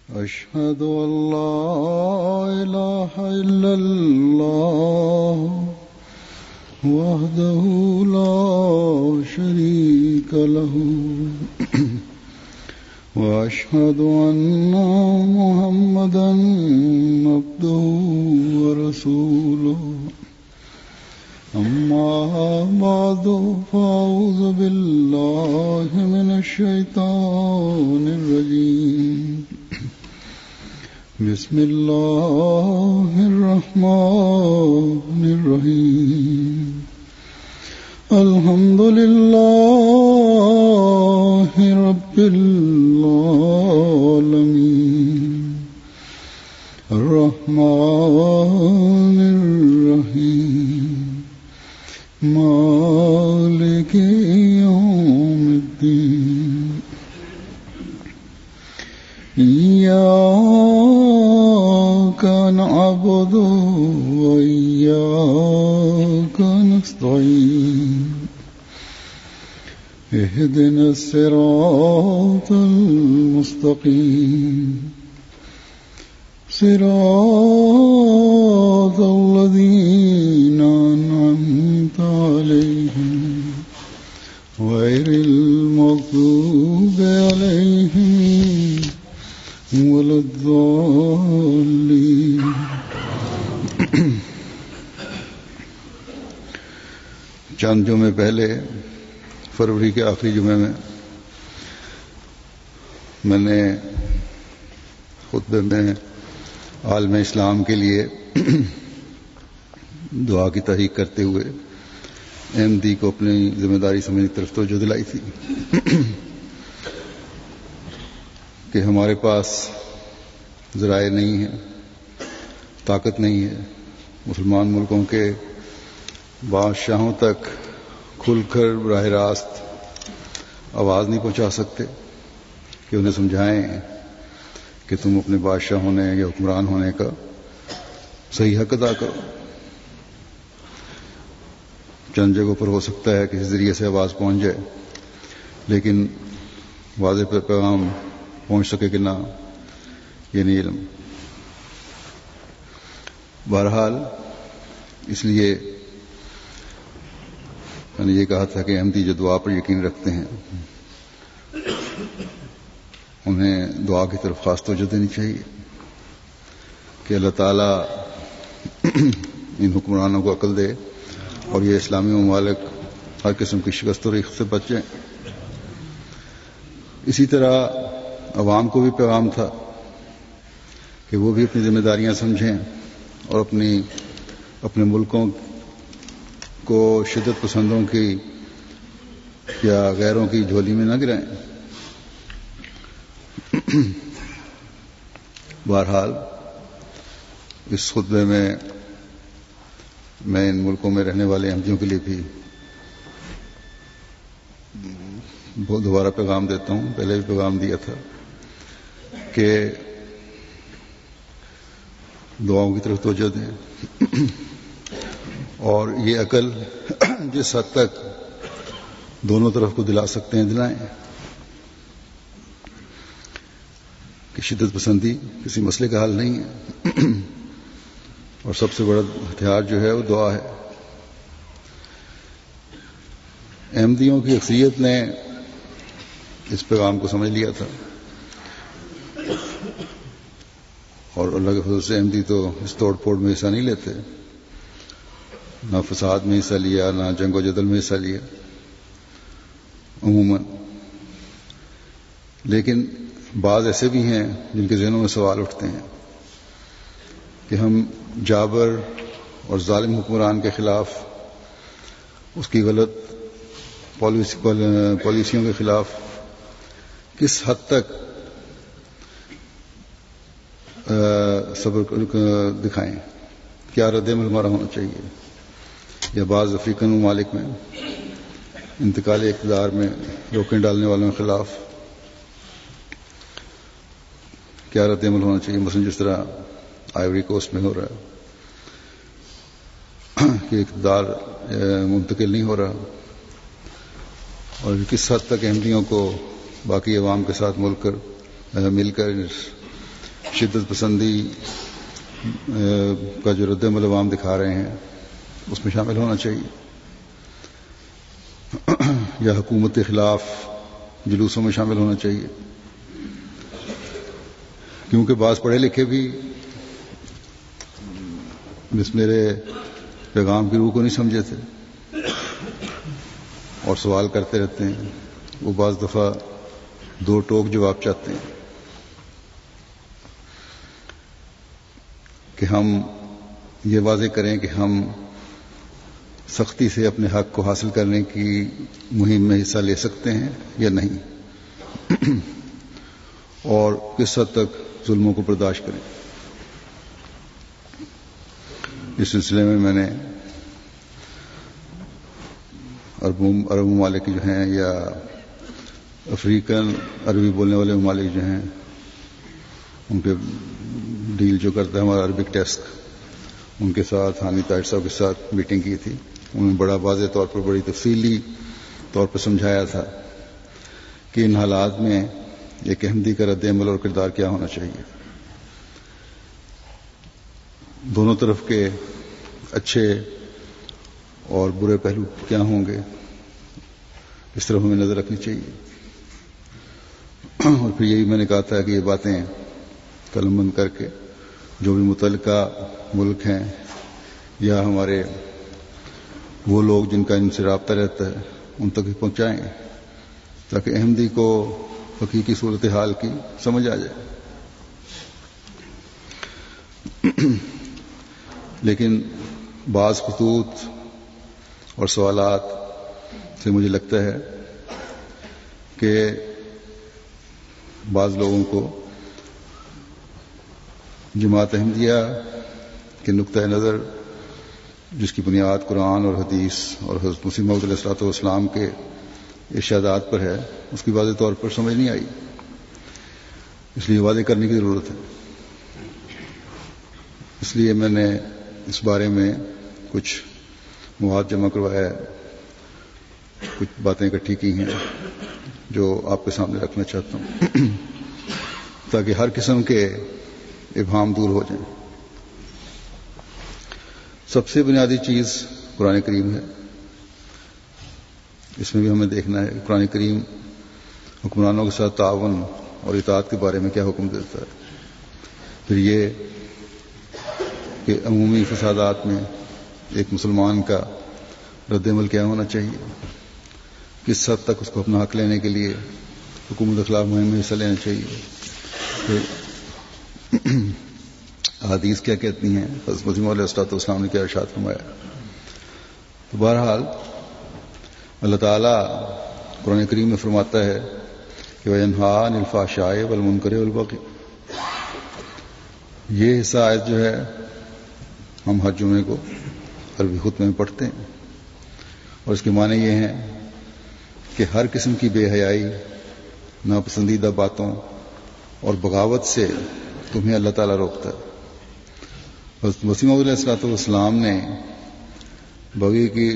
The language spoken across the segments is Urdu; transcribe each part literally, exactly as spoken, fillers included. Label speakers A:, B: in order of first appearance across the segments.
A: أشهد أن لا إله إلا الله وحده لا شريك له وأشهد أن محمدا عبده ورسوله أما بعد فأعوذ بالله من الشيطان الرجيم بسم الله الرحمن الرحيم الحمد لله رب العالمين الرحمن الرحيم مالك يوم الدين إياك نعبد وإياك نستعين اهدنا الصراط المستقيم صراط الذين أنعمت عليهم غير المغضوب عليهم ولا الضالين. چند جمعے پہلے فروری کے آخری جمعے میں میں نے خطبے میں عالم اسلام کے لیے دعا کی تحریک کرتے ہوئے احمدی کو اپنی ذمہ داری سمجھنے کی طرف توجہ دلائی تھی کہ ہمارے پاس ذرائع نہیں ہیں، طاقت نہیں ہے، مسلمان ملکوں کے بادشاہوں تک کھل کر براہ راست آواز نہیں پہنچا سکتے کہ انہیں سمجھائیں کہ تم اپنے بادشاہ ہونے یا حکمران ہونے کا صحیح حق ادا کرو. چند جگہوں پر ہو سکتا ہے کسی ذریعے سے آواز پہنچ جائے، لیکن واضح پیغام پہنچ سکے کہ نہ، یہ نہیں علم. بہرحال اس لیے میں نے یہ کہا تھا کہ احمدی جو دعا پر یقین رکھتے ہیں انہیں دعا کی طرف خاص توجہ دینی چاہیے کہ اللہ تعالیٰ ان حکمرانوں کو عقل دے اور یہ اسلامی ممالک ہر قسم کی شکست و ریخت سے بچ جائیں. اسی طرح عوام کو بھی پیغام تھا کہ وہ بھی اپنی ذمہ داریاں سمجھیں اور اپنی اپنے ملکوں کو شدت پسندوں کی یا غیروں کی جھولی میں نہ گرائیں. بہرحال اس خطبے میں میں ان ملکوں میں رہنے والے احمدیوں کے لیے بھی بہت دوبارہ پیغام دیتا ہوں، پہلے بھی پیغام دیا تھا کہ دعاؤں کی طرف توجہ دیں اور یہ عقل جس حد تک دونوں طرف کو دلا سکتے ہیں دلائیں کہ شدت پسندی کسی مسئلے کا حل نہیں ہے اور سب سے بڑا ہتھیار جو ہے وہ دعا ہے. احمدیوں کی اکثریت نے اس پیغام کو سمجھ لیا تھا اور اللہ کے فضل سے احمدی تو اس توڑ پھوڑ میں حصہ نہیں لیتے، نہ فساد میں حصہ لیا، نہ جنگ و جدل میں حصہ لیا عموماً. لیکن بعض ایسے بھی ہیں جن کے ذہنوں میں سوال اٹھتے ہیں کہ ہم جابر اور ظالم حکمران کے خلاف، اس کی غلط پالیسیوں کے خلاف کس حد تک صبر دکھائیں، کیا رد عمل ہمارا ہونا چاہیے، یا بعض افریقن ممالک میں انتقال اقتدار میں روکیں ڈالنے والوں کے خلاف کیا رد عمل ہونا چاہیے. مثلا جس طرح آئیوری کوسٹ میں ہو رہا ہے کہ اقتدار منتقل نہیں ہو رہا، اور کس حد تک احمدیوں کو باقی عوام کے ساتھ مل کر مل کر شدت پسندی کا جو رد عمل عوام دکھا رہے ہیں اس میں شامل ہونا چاہیے، یا حکومت کے خلاف جلوسوں میں شامل ہونا چاہیے، کیونکہ بعض پڑھے لکھے بھی جس میرے پیغام کی روح کو نہیں سمجھے تھے اور سوال کرتے رہتے ہیں، وہ بعض دفعہ دو ٹوک جواب چاہتے ہیں کہ ہم یہ واضح کریں کہ ہم سختی سے اپنے حق کو حاصل کرنے کی مہم میں حصہ لے سکتے ہیں یا نہیں، اور کس حد تک ظلموں کو برداشت کریں۔ اس سلسلے میں میں نے عرب عرب ممالک جو ہیں یا افریقن عربی بولنے والے ممالک جو ہیں ان کے ڈیل جو کرتا ہے ہمارا عربک ڈیسک، ان کے ساتھ ہانی طاہر صاحب کے ساتھ میٹنگ کی تھی۔ انہوں نے بڑا واضح طور پر بڑی تفصیلی طور پر سمجھایا تھا کہ ان حالات میں ایک احمدی کا رد عمل اور کردار کیا ہونا چاہیے، دونوں طرف کے اچھے اور برے پہلو کیا ہوں گے، اس طرف ہمیں نظر رکھنی چاہیے۔ اور پھر یہی میں نے کہا تھا کہ یہ باتیں قلم بند کر کے جو بھی متعلقہ ملک ہیں یا ہمارے وہ لوگ جن کا ان سے رابطہ رہتا ہے ان تک پہنچائیں تاکہ احمدی کو حقیقی صورتحال کی سمجھ آ جائے۔ لیکن بعض خطوط اور سوالات سے مجھے لگتا ہے کہ بعض لوگوں کو جماعت احمدیہ کے نقطۂ نظر جس کی بنیاد قرآن اور حدیث اور حضرت مسیح موعود علیہ الصلوۃ والسلام کے ارشادات پر ہے، اس کی واضح طور پر سمجھ نہیں آئی، اس لیے واضح کرنے کی ضرورت ہے۔ اس لیے میں نے اس بارے میں کچھ مواد جمع کروایا ہے، کچھ باتیں اکٹھی کی ہیں جو آپ کے سامنے رکھنا چاہتا ہوں تاکہ ہر قسم کے ابہام دور ہو جائیں۔ سب سے بنیادی چیز قرآن کریم ہے، اس میں بھی ہمیں دیکھنا ہے قرآن کریم حکمرانوں کے ساتھ تعاون اور اطاعت کے بارے میں کیا حکم دیتا ہے، پھر یہ کہ عمومی فسادات میں ایک مسلمان کا رد عمل کیا ہونا چاہیے، کس حد تک اس کو اپنا حق لینے کے لیے حکومت کے خلاف مہم میں حصہ لینا چاہیے، پھر حدیث کیا کہتی ہیں، حضرت مسیح موعود علیہ السلام نے کیا ارشاد فرمایا۔ تو بہرحال اللہ تعالیٰ قرآن کریم میں فرماتا ہے کہ وَيَنْهَىٰ عَنِ الْفَحْشَاءِ وَالْمُنكَرِ وَالْبَغْيِ، یہ حصہ آیت جو ہے ہم ہر جمعے کو عربی خطبے میں پڑھتے ہیں، اور اس کے معنی یہ ہیں کہ ہر قسم کی بے حیائی، ناپسندیدہ باتوں اور بغاوت سے تمہیں اللہ تعالیٰ روکتا ہے۔ حضرت مسیح موعود علیہ الصلوۃ والسلام نے بغی کی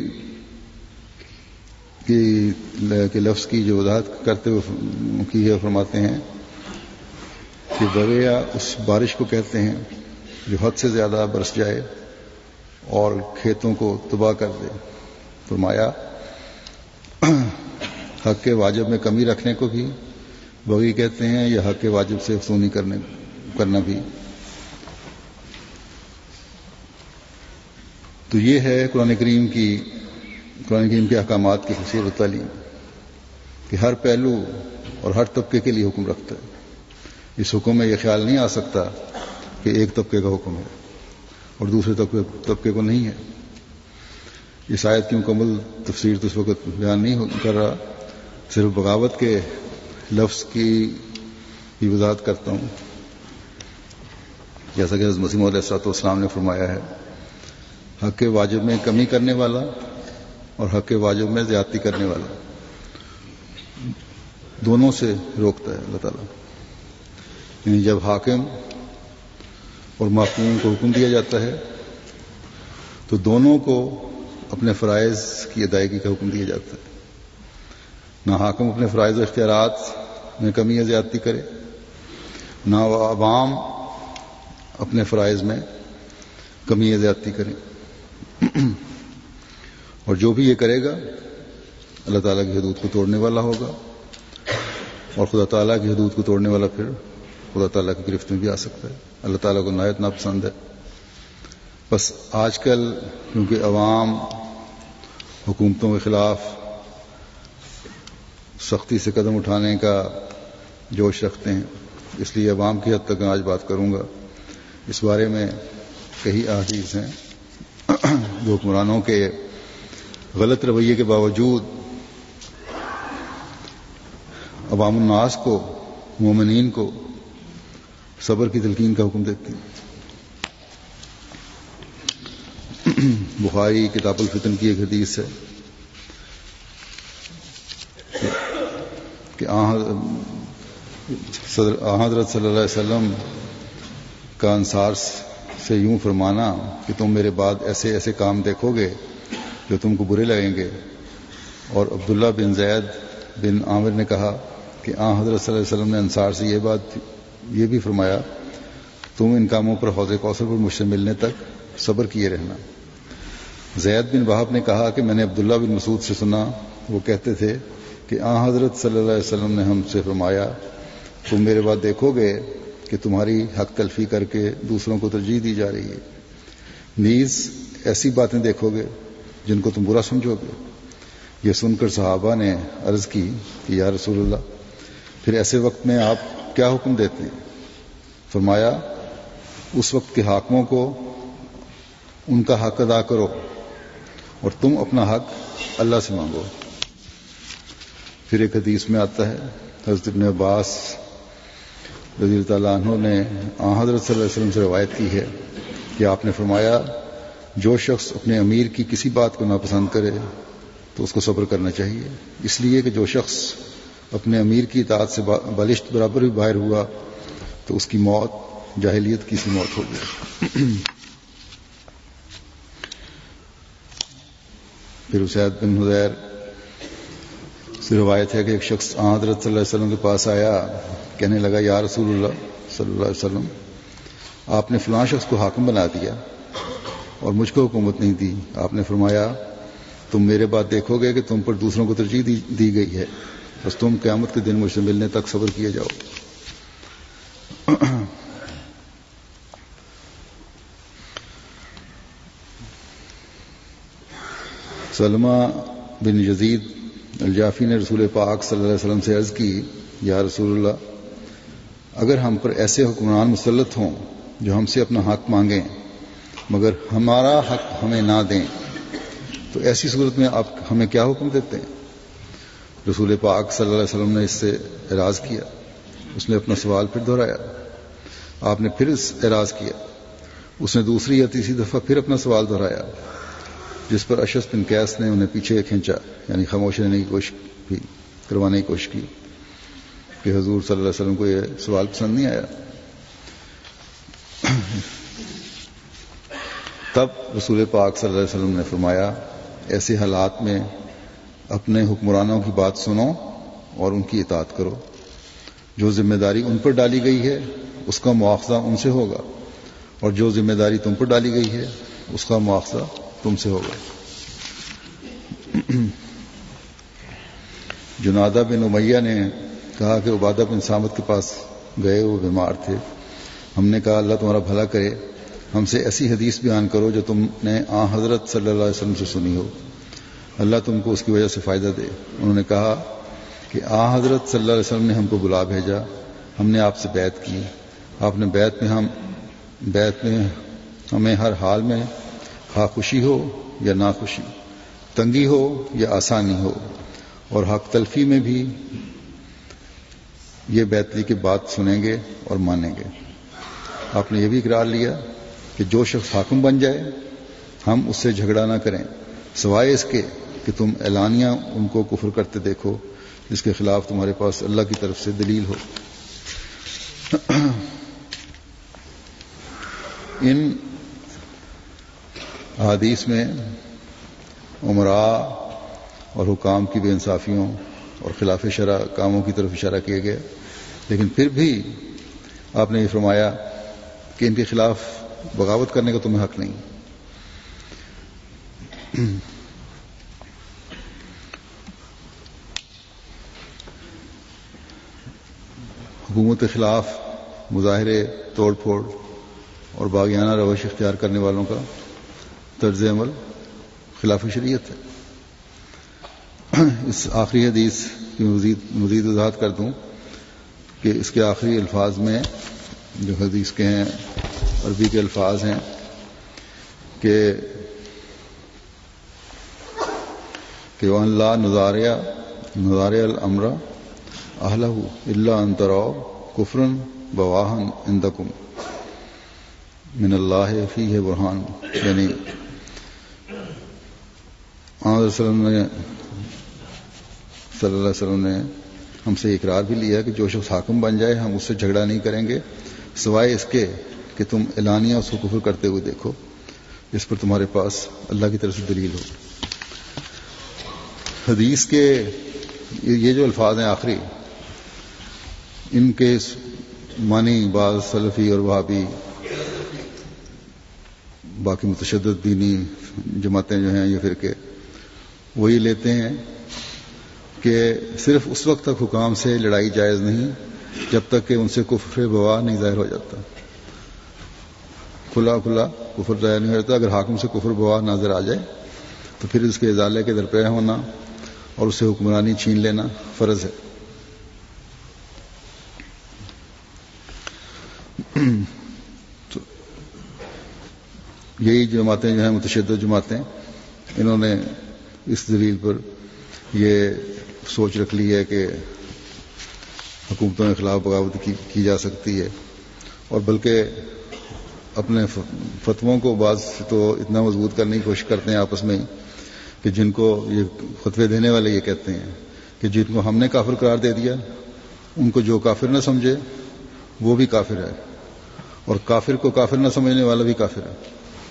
A: کہ لفظ کی جو وضاحت کرتے ہوئے کی ہے، فرماتے ہیں کہ بغیا اس بارش کو کہتے ہیں جو حد سے زیادہ برس جائے اور کھیتوں کو تباہ کر دے۔ فرمایا حق کے واجب میں کمی رکھنے کو بھی بغی کہتے ہیں، یا حق کے واجب سے افزونی کرنے کرنا بھی۔ تو یہ ہے قرآن کریم کی قرآن کریم کے احکامات کی تفسیر و تعلیم کہ ہر پہلو اور ہر طبقے کے لیے حکم رکھتا ہے۔ اس حکم میں یہ خیال نہیں آ سکتا کہ ایک طبقے کا حکم ہے اور دوسرے طبقے طبقے کو نہیں ہے۔ اس آیت کی مکمل تفسیر تو اس وقت بیان نہیں کر رہا، صرف بغاوت کے لفظ کی بھی وضاحت کرتا ہوں، جیسا کہ حضرت مسیح موعود علیہ السلام نے فرمایا ہے، حق کے واجب میں کمی کرنے والا اور حق کے واجب میں زیادتی کرنے والا دونوں سے روکتا ہے اللہ تعالیٰ۔ یعنی جب حاکم اور محکوم کو حکم دیا جاتا ہے تو دونوں کو اپنے فرائض کی ادائیگی کا حکم دیا جاتا ہے، نہ حاکم اپنے فرائض و اختیارات میں کمی یا زیادتی کرے، نہ وہ عوام اپنے فرائض میں کمی یا زیادتی کریں، اور جو بھی یہ کرے گا اللہ تعالیٰ کی حدود کو توڑنے والا ہوگا، اور خدا تعالیٰ کی حدود کو توڑنے والا پھر خدا تعالیٰ کی گرفت میں بھی آ سکتا ہے۔ اللہ تعالیٰ کو نہایت ناپسند ہے۔ بس آج کل کیونکہ عوام حکومتوں کے خلاف سختی سے قدم اٹھانے کا جوش رکھتے ہیں، اس لیے عوام کی حد تک میں آج بات کروں گا۔ اس بارے میں کئی احادیث ہیں جو حکمرانوں کے غلط رویے کے باوجود عوام الناس کو، مومنین کو صبر کی تلقین کا حکم دیتی ہیں۔ بخاری کتاب الفتن کی ایک حدیث ہے کہ حضرت صلی اللہ علیہ وسلم کا انصار سے یوں فرمانا کہ تم میرے بعد ایسے ایسے کام دیکھو گے جو تم کو برے لگیں گے، اور عبداللہ بن زید بن عامر نے کہا کہ آن حضرت صلی اللہ علیہ وسلم نے انصار سے یہ بات یہ بھی فرمایا تم ان کاموں پر حوض کوثر پر مجھ سے ملنے تک صبر کیے رہنا۔ زید بن وہب نے کہا کہ میں نے عبداللہ بن مسعود سے سنا، وہ کہتے تھے کہ آن حضرت صلی اللہ علیہ وسلم نے ہم سے فرمایا تم میرے بعد دیکھو گے کہ تمہاری حق تلفی کر کے دوسروں کو ترجیح دی جا رہی ہے، نیز ایسی باتیں دیکھو گے جن کو تم برا سمجھو گے۔ یہ سن کر صحابہ نے عرض کی کہ یا رسول اللہ، پھر ایسے وقت میں آپ کیا حکم دیتے ہیں؟ فرمایا اس وقت کے حاکموں کو ان کا حق ادا کرو اور تم اپنا حق اللہ سے مانگو۔ پھر ایک حدیث میں آتا ہے، حضرت ابن عباس رضی اللہ تعالیٰ عنہ نے آن حضرت صلی اللہ علیہ وسلم سے روایت کی ہے کہ آپ نے فرمایا جو شخص اپنے امیر کی کسی بات کو ناپسند کرے تو اس کو صبر کرنا چاہیے، اس لیے کہ جو شخص اپنے امیر کی اطاعت سے بالشت برابر بھی باہر ہوا تو اس کی موت جاہلیت کی سی موت ہوگی۔ پھر اسید بن حضیر سے روایت ہے کہ ایک شخص آن حضرت صلی اللہ علیہ وسلم کے پاس آیا، کہنے لگا یا رسول اللہ صلی اللہ علیہ وسلم، آپ نے فلاں شخص کو حاکم بنا دیا اور مجھ کو حکومت نہیں دی۔ آپ نے فرمایا تم میرے بعد دیکھو گے کہ تم پر دوسروں کو ترجیح دی, دی گئی ہے، بس تم قیامت کے دن مجھ سے ملنے تک صبر کیے جاؤ۔ سلمہ بن یزید الجافی نے رسول پاک صلی اللہ علیہ وسلم سے عرض کی یا رسول اللہ، اگر ہم پر ایسے حکمران مسلط ہوں جو ہم سے اپنا حق مانگیں مگر ہمارا حق ہمیں نہ دیں تو ایسی صورت میں آپ ہمیں کیا حکم دیتے ہیں؟ رسول پاک صلی اللہ علیہ وسلم نے اس سے اعراض کیا، اس نے اپنا سوال پھر دہرایا، آپ نے پھر اس اعراض کیا، اس نے دوسری یا تیسری دفعہ پھر اپنا سوال دہرایا، جس پر اشعث بن قیس نے انہیں پیچھے کھینچا، یعنی خاموش رہنے کی کوشش کی، کروانے کی کوشش کی کہ حضور صلی اللہ علیہ وسلم کو یہ سوال پسند نہیں آیا۔ تب رسول پاک صلی اللہ علیہ وسلم نے فرمایا ایسے حالات میں اپنے حکمرانوں کی بات سنو اور ان کی اطاعت کرو، جو ذمہ داری ان پر ڈالی گئی ہے اس کا مواخذہ ان سے ہوگا، اور جو ذمہ داری تم پر ڈالی گئی ہے اس کا مواخذہ تم سے ہوگا۔ جنادہ بن امیہ نے کہا کہ عبادہ بن صامت کے پاس گئے، وہ بیمار تھے، ہم نے کہا اللہ تمہارا بھلا کرے، ہم سے ایسی حدیث بیان کرو جو تم نے آن حضرت صلی اللہ علیہ وسلم سے سنی ہو، اللہ تم کو اس کی وجہ سے فائدہ دے۔ انہوں نے کہا کہ آن حضرت صلی اللہ علیہ وسلم نے ہم کو بلا بھیجا، ہم نے آپ سے بیعت کی، آپ نے بیعت میں ہم بیعت میں ہمیں ہر حال میں خواہ خوشی ہو یا ناخوشی، تنگی ہو یا آسانی ہو، اور حق تلفی میں بھی یہ بیعت کی بات سنیں گے اور مانیں گے۔ آپ نے یہ بھی اقرار لیا کہ جو شخص حاکم بن جائے ہم اس سے جھگڑا نہ کریں سوائے اس کے کہ تم اعلانیہ ان کو کفر کرتے دیکھو جس کے خلاف تمہارے پاس اللہ کی طرف سے دلیل ہو۔ ان حدیث میں عمراء اور حکام کی بے انصافیوں اور خلاف شرع کاموں کی طرف اشارہ کیا گیا، لیکن پھر بھی آپ نے یہ فرمایا کہ ان کے خلاف بغاوت کرنے کا تمہیں حق نہیں. حکومت کے خلاف مظاہرے، توڑ پھوڑ اور باغیانہ روش اختیار کرنے والوں کا طرز عمل خلاف شریعت ہے. اس آخری حدیث کی مزید مزید وضاحت کر دوں کہ اس کے آخری الفاظ میں جو حدیث کے ہیں عربی کے الفاظ ہیں کہ کہ وَأَن لَا نُضَارِعَ نُضَارِعَ الْأَمْرَ أَهْلَهُ إِلَّا أَن تَرَوْا كُفْرًا بَوَاحًا عِندَكُمْ من اللہ فیہ برہان. یعنی آن صلی اللہ علیہ وسلم نے صلی اللہ علیہ وسلم نے ہم سے اقرار بھی لیا کہ جو شخص حاکم بن جائے ہم اس سے جھگڑا نہیں کریں گے سوائے اس کے کہ تم اعلانیہ اس کو کفر کرتے ہوئے دیکھو اس پر تمہارے پاس اللہ کی طرف سے دلیل ہو. حدیث کے یہ جو الفاظ ہیں آخری، ان کے معنی بعض سلفی اور وہابی باقی متشدد دینی جماعتیں جو ہیں یہ فرقے وہی لیتے ہیں کہ صرف اس وقت تک حکام سے لڑائی جائز نہیں جب تک کہ ان سے کفر بواح نہیں ظاہر ہو جاتا. کھلا کھلا کفر ظاہر نہیں ہو جاتا. اگر حاکم سے کفر بواح نظر آ جائے تو پھر اس کے ازالے کے درپے ہونا اور اسے حکمرانی چھین لینا فرض ہے. تو یہی جماعتیں جو ہیں متشدد جماعتیں انہوں نے اس دلیل پر یہ سوچ رکھ لی ہے کہ حکومتوں کے خلاف بغاوت کی, کی جا سکتی ہے، اور بلکہ اپنے فتووں کو بعض تو اتنا مضبوط کرنے کی کوشش کرتے ہیں آپس میں کہ جن کو یہ فتوے دینے والے یہ کہتے ہیں کہ جن کو ہم نے کافر قرار دے دیا ان کو جو کافر نہ سمجھے وہ بھی کافر ہے، اور کافر کو کافر نہ سمجھنے والا بھی کافر ہے.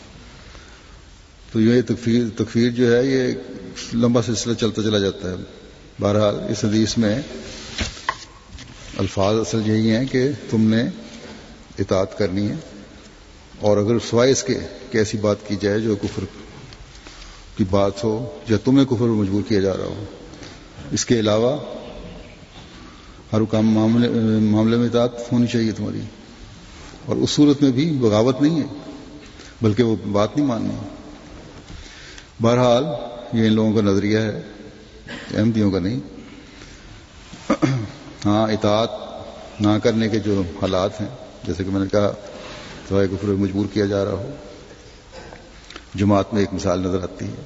A: تو یہ تکفیر تکفیر جو ہے یہ لمبا سلسلہ چلتا چلا جاتا ہے. بہرحال اس حدیث میں الفاظ اصل یہی ہیں کہ تم نے اطاعت کرنی ہے، اور اگر سوائے اس کے کہ ایسی بات کی جائے جو کفر کی بات ہو یا تمہیں کفر پر مجبور کیا جا رہا ہو، اس کے علاوہ ہر کام معاملے معاملے میں اطاعت ہونی چاہیے تمہاری. اور اس صورت میں بھی بغاوت نہیں ہے بلکہ وہ بات نہیں ماننی. بہرحال یہ ان لوگوں کا نظریہ ہے، احمدیوں کا نہیں. ہاں اطاعت نہ کرنے کے جو حالات ہیں جیسے کہ میں نے کہا سوائے کفر پر مجبور کیا جا رہا ہو، جماعت میں ایک مثال نظر آتی ہے.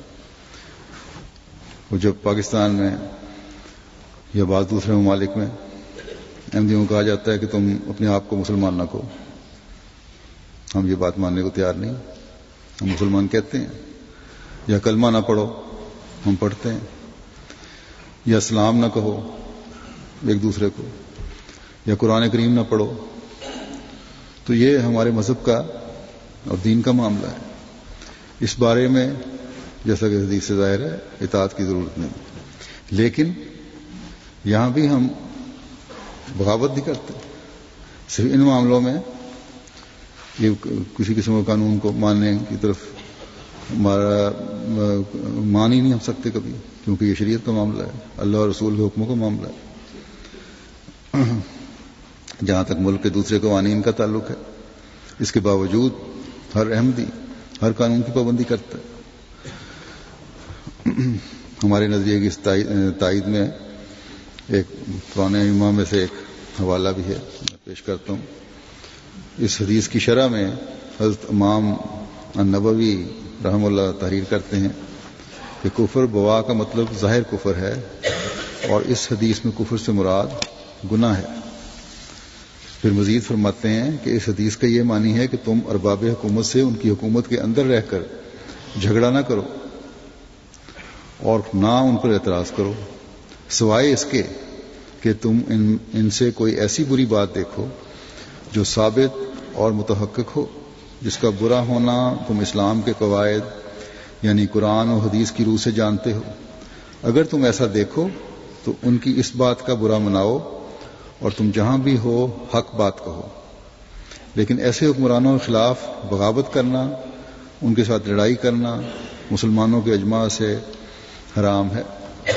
A: وہ جب پاکستان میں یا بعض دوسرے ممالک میں احمدیوں کو کہا جاتا ہے کہ تم اپنے آپ کو مسلمان نہ کہو، ہم یہ بات ماننے کو تیار نہیں، ہم مسلمان کہتے ہیں. یا کلمہ نہ پڑھو، ہم پڑھتے ہیں. یا اسلام نہ کہو ایک دوسرے کو، یا قرآن کریم نہ پڑھو. تو یہ ہمارے مذہب کا اور دین کا معاملہ ہے. اس بارے میں جیسا کہ حدیث سے ظاہر ہے اطاعت کی ضرورت نہیں. لیکن یہاں بھی ہم بغاوت نہیں کرتے. صرف ان معاملوں میں یہ کسی قسم کے قانون کو ماننے کی طرف ہمارا مان ہی نہیں ہم سکتے کبھی، کیونکہ یہ شریعت کا معاملہ ہے، اللہ اور رسول کے حکموں کا معاملہ ہے. جہاں تک ملک کے دوسرے قوانین کا تعلق ہے، اس کے باوجود ہر احمدی ہر قانون کی پابندی کرتا ہے. ہمارے نظریے کی اس تائید میں ایک پرانے امام میں سے ایک حوالہ بھی ہے، میں پیش کرتا ہوں. اس حدیث کی شرح میں حضرت امام النووی رحم اللہ تحریر کرتے ہیں کہ کفر بواح کا مطلب ظاہر کفر ہے، اور اس حدیث میں کفر سے مراد گناہ ہے. پھر مزید فرماتے ہیں کہ اس حدیث کا یہ معنی ہے کہ تم ارباب حکومت سے ان کی حکومت کے اندر رہ کر جھگڑا نہ کرو اور نہ ان پر اعتراض کرو، سوائے اس کے کہ تم ان, ان سے کوئی ایسی بری بات دیکھو جو ثابت اور متحقق ہو، جس کا برا ہونا تم اسلام کے قواعد یعنی قرآن و حدیث کی روح سے جانتے ہو. اگر تم ایسا دیکھو تو ان کی اس بات کا برا مناؤ، اور تم جہاں بھی ہو حق بات کہو. لیکن ایسے حکمرانوں کے خلاف بغاوت کرنا، ان کے ساتھ لڑائی کرنا مسلمانوں کے اجماع سے حرام ہے،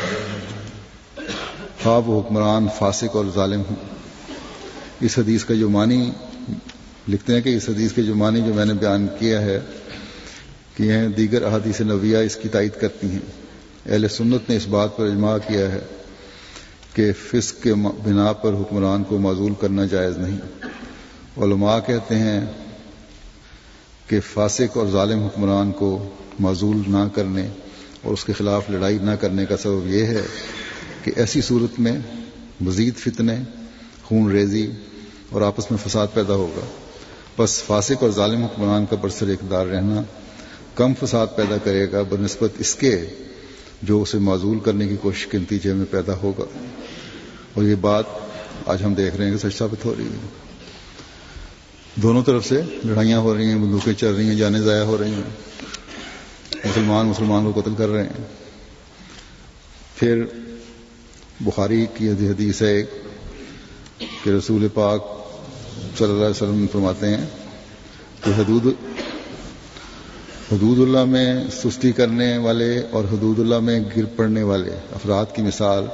A: خواہ وہ حکمران فاسق اور ظالم ہوں۔ اس حدیث کا جو معنی لکھتے ہیں کہ اس حدیث کے جو معنی جو میں نے بیان کیا ہے کہ یہ دیگر احادیث نبویہ اس کی تائید کرتی ہیں۔ اہل سنت نے اس بات پر اجماع کیا ہے کہ فسق کے بنا پر حکمران کو معزول کرنا جائز نہیں۔ علماء کہتے ہیں کہ فاسق اور ظالم حکمران کو معزول نہ کرنے اور اس کے خلاف لڑائی نہ کرنے کا سبب یہ ہے کہ ایسی صورت میں مزید فتنے، خون ریزی اور آپس میں فساد پیدا ہوگا۔ بس فاسق اور ظالم حکمران کا برسر اقتدار رہنا کم فساد پیدا کرے گا بنسبت اس کے جو اسے معزول کرنے کی کوشش کے نتیجے میں پیدا ہوگا، اور یہ بات آج ہم دیکھ رہے ہیں کہ سچ ثابت ہو رہی ہے۔ دونوں طرف سے لڑائیاں ہو رہی ہیں، بندوقیں چل رہی ہیں، جانیں ضائع ہو رہی ہیں، مسلمان مسلمان کو قتل کر رہے ہیں۔ پھر بخاری کی حدیث ہے کہ رسول پاک صلی اللہ علیہ وسلم فرماتے ہیں کہ حدود حدود اللہ میں سستی کرنے والے اور حدود اللہ میں گر پڑنے والے افراد کی مثال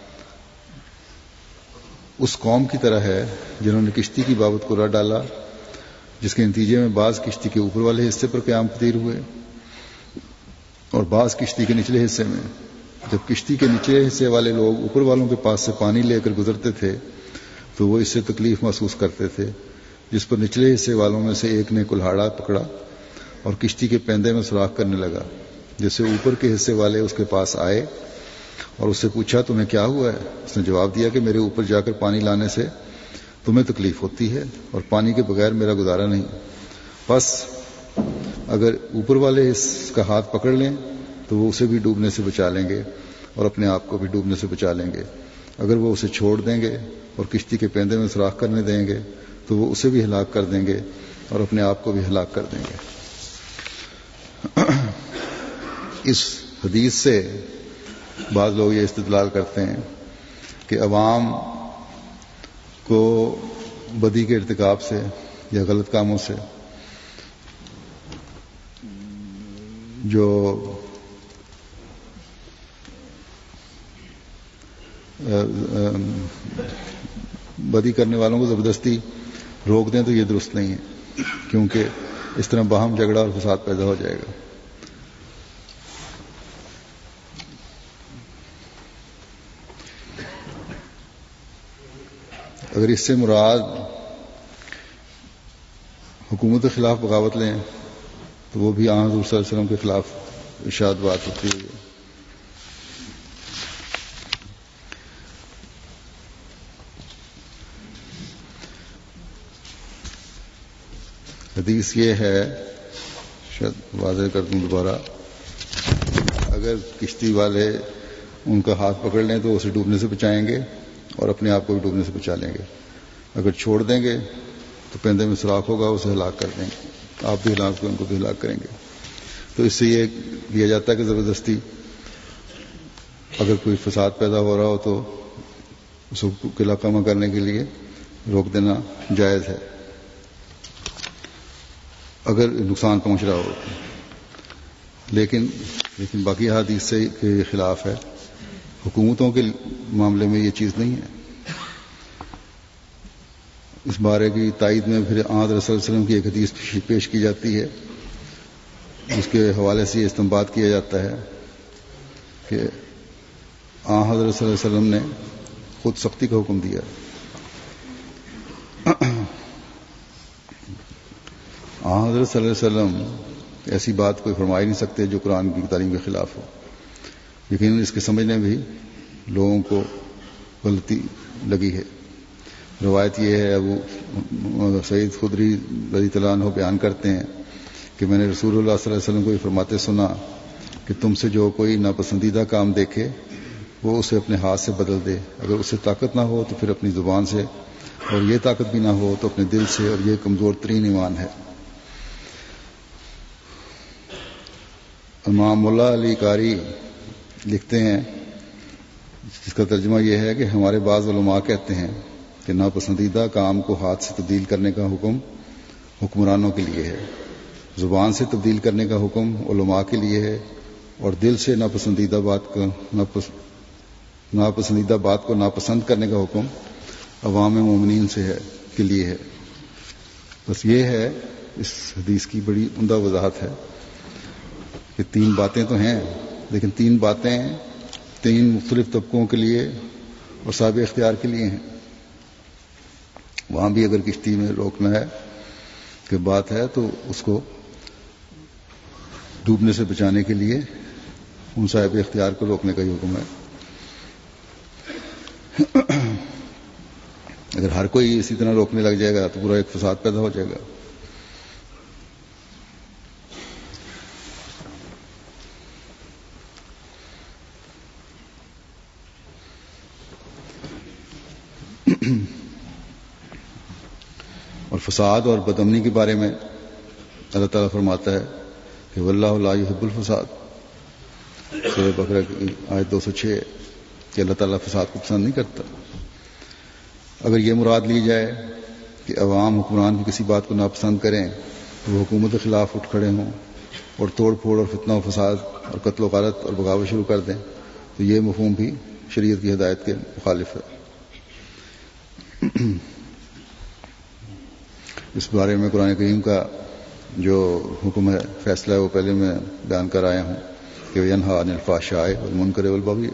A: اس قوم کی طرح ہے جنہوں نے کشتی کی بابت کو رہ ڈالا، جس کے نتیجے میں بعض کشتی کے اوپر والے حصے پر قیام پذیر ہوئے اور بعض کشتی کے نچلے حصے میں۔ جب کشتی کے نچلے حصے والے لوگ اوپر والوں کے پاس سے پانی لے کر گزرتے تھے تو وہ اس سے تکلیف محسوس کرتے تھے، جس پر نچلے حصے والوں میں سے ایک نے کلہاڑا پکڑا اور کشتی کے پیندے میں سوراخ کرنے لگا، جس سے اوپر کے حصے والے اس کے پاس آئے اور اس سے پوچھا تمہیں کیا ہوا ہے؟ اس نے جواب دیا کہ میرے اوپر جا کر پانی لانے سے تمہیں تکلیف ہوتی ہے اور پانی کے بغیر میرا گزارا نہیں۔ بس اگر اوپر والے اس کا ہاتھ پکڑ لیں تو وہ اسے بھی ڈوبنے سے بچا لیں گے اور اپنے آپ کو بھی ڈوبنے سے بچا لیں گے۔ اگر وہ اسے چھوڑ دیں گے اور کشتی کے پیندے میں سوراخ کرنے دیں گے تو وہ اسے بھی ہلاک کر دیں گے اور اپنے آپ کو بھی ہلاک کر دیں گے۔ اس حدیث سے بعض لوگ یہ استدلال کرتے ہیں کہ عوام کو بدی کے ارتکاب سے یا غلط کاموں سے جو بدی کرنے والوں کو زبردستی روک دیں تو یہ درست نہیں ہے، کیونکہ اس طرح باہم جھگڑا اور فساد پیدا ہو جائے گا۔ اگر اس سے مراد حکومت کے خلاف بغاوت لیں تو وہ بھی آن حضور صلی اللہ علیہ وسلم کے خلاف ارشاد بات ہوتی ہے۔ حدیث یہ ہے، شاید واضح کر دوں دوبارہ، اگر کشتی والے ان کا ہاتھ پکڑ لیں تو اسے ڈوبنے سے بچائیں گے اور اپنے آپ کو بھی ڈوبنے سے بچا لیں گے۔ اگر چھوڑ دیں گے تو پیندے میں سوراخ ہوگا، اسے ہلاک کر دیں گے، آپ بھی ہلاک ہوئے ان کو بھی ہلاک کریں گے۔ تو اس سے یہ کیا جاتا ہے کہ زبردستی اگر کوئی فساد پیدا ہو رہا ہو تو اس کو قلعہ کما کرنے کے لیے روک دینا جائز ہے اگر نقصان پہنچ رہا ہو، لیکن لیکن باقی حدیث سے کے خلاف ہے۔ حکومتوں کے معاملے میں یہ چیز نہیں ہے۔ اس بارے کی تائید میں پھر آن حضرت صلی اللہ علیہ وسلم کی ایک حدیث پیش کی جاتی ہے، اس کے حوالے سے یہ استنباط کیا جاتا ہے کہ آن حضرت صلی اللہ علیہ وسلم نے خود سختی کا حکم دیا۔ آن حضرت صلی اللہ علیہ وسلم ایسی بات کوئی فرما ہی نہیں سکتے جو قرآن کی تعلیم کے خلاف ہو۔ یقیناً اس کے سمجھنے بھی لوگوں کو غلطی لگی ہے۔ روایت یہ ہے، ابو سعید خدری رضی اللہ عنہ بیان کرتے ہیں کہ میں نے رسول اللہ صلی اللہ علیہ وسلم کو یہ فرماتے سنا کہ تم سے جو کوئی ناپسندیدہ کام دیکھے وہ اسے اپنے ہاتھ سے بدل دے، اگر اسے طاقت نہ ہو تو پھر اپنی زبان سے، اور یہ طاقت بھی نہ ہو تو اپنے دل سے، اور یہ کمزور ترین ایمان ہے۔ امام مولا علی قاری لکھتے ہیں، جس کا ترجمہ یہ ہے کہ ہمارے بعض علماء کہتے ہیں کہ ناپسندیدہ کام کو ہاتھ سے تبدیل کرنے کا حکم حکمرانوں کے لیے ہے، زبان سے تبدیل کرنے کا حکم علماء کے لیے ہے، اور دل سے ناپسندیدہ بات کو ناپس ناپسندیدہ بات کو ناپسند کرنے کا حکم عوام مومنین سے ہے کے لیے ہے۔ بس یہ ہے اس حدیث کی بڑی عمدہ وضاحت ہے کہ تین باتیں تو ہیں، لیکن تین باتیں تین مختلف طبقوں کے لیے اور صاحب اختیار کے لیے ہیں۔ وہاں بھی اگر کشتی میں روکنا ہے کہ بات ہے تو اس کو ڈوبنے سے بچانے کے لیے ان صاحب اختیار کو روکنے کا ہی حکم ہے۔ اگر ہر کوئی اسی طرح روکنے لگ جائے گا تو پورا ایک فساد پیدا ہو جائے گا۔ اور فساد اور بدامنی کے بارے میں اللہ تعالیٰ فرماتا ہے کہ واللہ لا یحب الفساد، سورہ بقرہ کی آیت دو سو چھ، کہ اللہ تعالیٰ فساد کو پسند نہیں کرتا۔ اگر یہ مراد لی جائے کہ عوام حکمران کی کسی بات کو ناپسند کریں تو وہ حکومت کے خلاف اٹھ کھڑے ہوں اور توڑ پھوڑ اور فتنہ و فساد اور قتل و غارت اور بغاوت شروع کر دیں، تو یہ مفہوم بھی شریعت کی ہدایت کے مخالف ہے۔ اس بارے میں قرآن کریم کا جو حکم ہے، فیصلہ ہے، وہ پہلے میں بیان کر آیا ہوں کہ ینہی عن الفحشاء والمنکر والبغی۔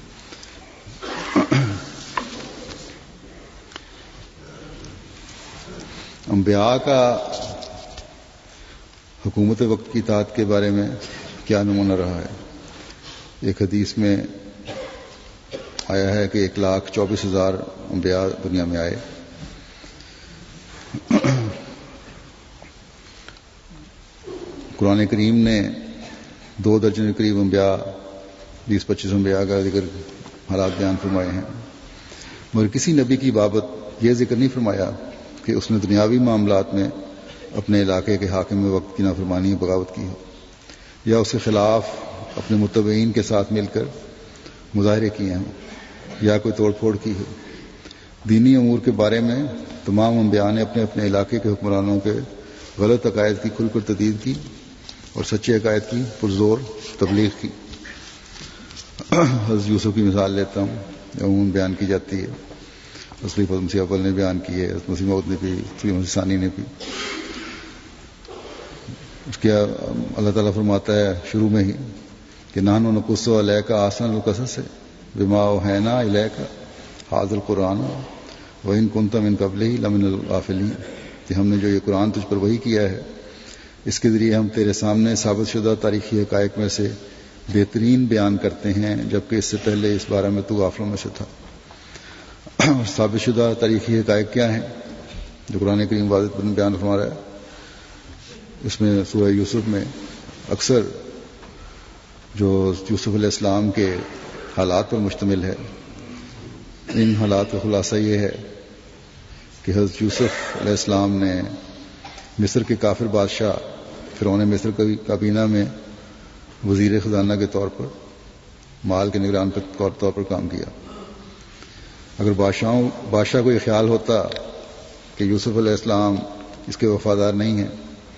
A: انبیاء کا حکومت وقت کی اطاعت کے بارے میں کیا نمونہ رہا ہے؟ ایک حدیث میں آیا ہے کہ ایک لاکھ چوبیس ہزار انبیاء دنیا میں آئے، قرآن کریم نے دو درجن کے قریب انبیاء، بیس پچیس انبیاء کا ذکر حالات بیان فرمائے ہیں، مگر کسی نبی کی بابت یہ ذکر نہیں فرمایا کہ اس نے دنیاوی معاملات میں اپنے علاقے کے حاکم وقت کی نافرمانی بغاوت کی ہو، یا اس کے خلاف اپنے متبعین کے ساتھ مل کر مظاہرے کیے ہوں، یا کوئی توڑ پھوڑ کی ہو۔ دینی امور کے بارے میں تمام انبیاء نے اپنے اپنے علاقے کے حکمرانوں کے غلط عقائد کی کھل کر تردید کی اور سچے عقائد کی پرزور تبلیغ کی۔ حضرت یوسف کی مثال لیتا ہوں، عموماً بیان کی جاتی ہے، حضرت مسیح اول نے بیان کی ہے، حضرت مسیح موعود نے بھی، حضرت مسیح ثانی نے بھی۔ اس کے اللہ تعالیٰ فرماتا ہے شروع میں ہی کہ نحن نقص علیک احسن القصص بما اوحینا الیک ھذا القرآن وان کنت من قبلہ لمن الغافلین، کہ ہم نے جو یہ قرآن تجھ پر وحی کیا ہے، اس کے ذریعے ہم تیرے سامنے ثابت شدہ تاریخی حقائق میں سے بہترین بیان کرتے ہیں، جبکہ اس سے پہلے اس بارے میں تو غافلوں میں سے تھا۔ ثابت شدہ تاریخی حقائق کیا ہیں جو قرآن کریم واضح بیان فرما رہا ہے؟ اس میں سورہ یوسف میں اکثر جو یوسف علیہ السلام کے حالات پر مشتمل ہے، ان حالات کا خلاصہ یہ ہے کہ حضرت یوسف علیہ السلام نے مصر کے کافر بادشاہ فرعون مصر کی کابینہ میں وزیر خزانہ کے طور پر، مال کے نگران کے طور پر کام کیا۔ اگر بادشاہوں بادشاہ کو یہ خیال ہوتا کہ یوسف علیہ السلام اس کے وفادار نہیں ہیں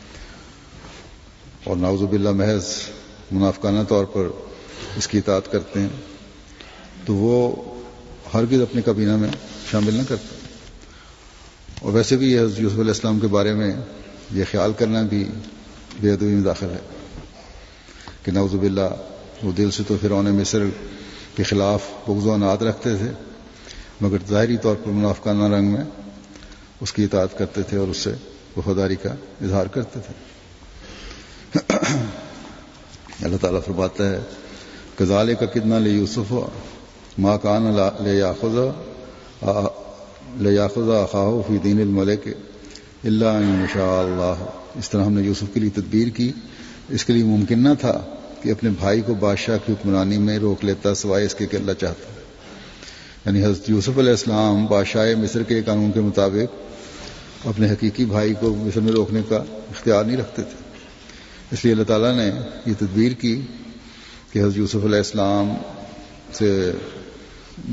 A: اور نعوذ باللہ محض منافقانہ طور پر اس کی اطاعت کرتے ہیں، تو وہ ہرگز اپنے کابینہ میں شامل نہ کرتا۔ اور ویسے بھی حضرت یوسف علیہ السلام کے بارے میں یہ خیال کرنا بھی بے ادبی میں داخل ہے کہ نعوذ باللہ وہ دل سے تو فرعون مصر کے خلاف بغض و عناد رکھتے تھے، مگر ظاہری طور پر منافقانہ رنگ میں اس کی اطاعت کرتے تھے اور اس سے وفاداری کا اظہار کرتے تھے۔ اللہ تعالیٰ فرماتا ہے کذالک کدنا لیوسف ما کان لیاخذ لیاخذ اخاہ فی دین الملک الا ان یشاء اللہ، اس طرح ہم نے یوسف کے لیے تدبیر کی، اس کے لیے ممکن نہ تھا کہ اپنے بھائی کو بادشاہ کی حکمرانی میں روک لیتا سوائے اس کے کہ اللہ چاہتا۔ یعنی حضرت یوسف علیہ السلام بادشاہ مصر کے قانون کے مطابق اپنے حقیقی بھائی کو مصر میں روکنے کا اختیار نہیں رکھتے تھے، اس لیے اللہ تعالیٰ نے یہ تدبیر کی کہ حضرت یوسف علیہ السلام سے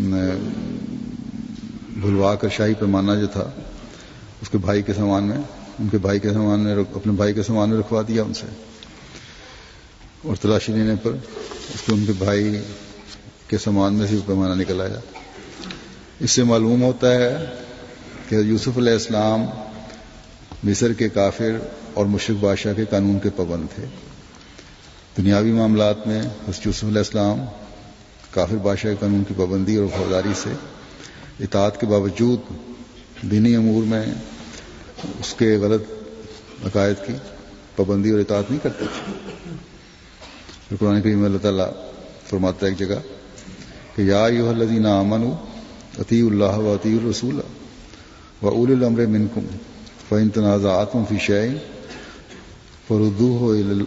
A: بھلوا کر شاہی پیمانہ جو تھا اس کے بھائی کے سامان میں ان کے بھائی کے سامان نے اپنے بھائی کے سامان میں رکھوا دیا ان سے، اور تلاشی لینے پر اس کو ان کے بھائی کے سامان میں سے پیمانہ نکل آیا۔ اس سے معلوم ہوتا ہے کہ یوسف علیہ السلام مصر کے کافر اور مشرک بادشاہ کے قانون کے پابند تھے۔ دنیاوی معاملات میں حضرت یوسف علیہ السلام کافر بادشاہ کے قانون کی پابندی اور وفاداری سے اطاعت کے باوجود دینی امور میں اس کے غلط عقائد کی پابندی اور اطاعت نہیں کرتے تھے۔ پھر قرآن کریم میں اللہ تعالیٰ فرماتا ہے ایک جگہ کہ یا ایھا الذین آمنوا اطیعوا اللہ واطیعوا الرسول واولی الامر منکم فإن تنازعتم فی شیء فردوہ الی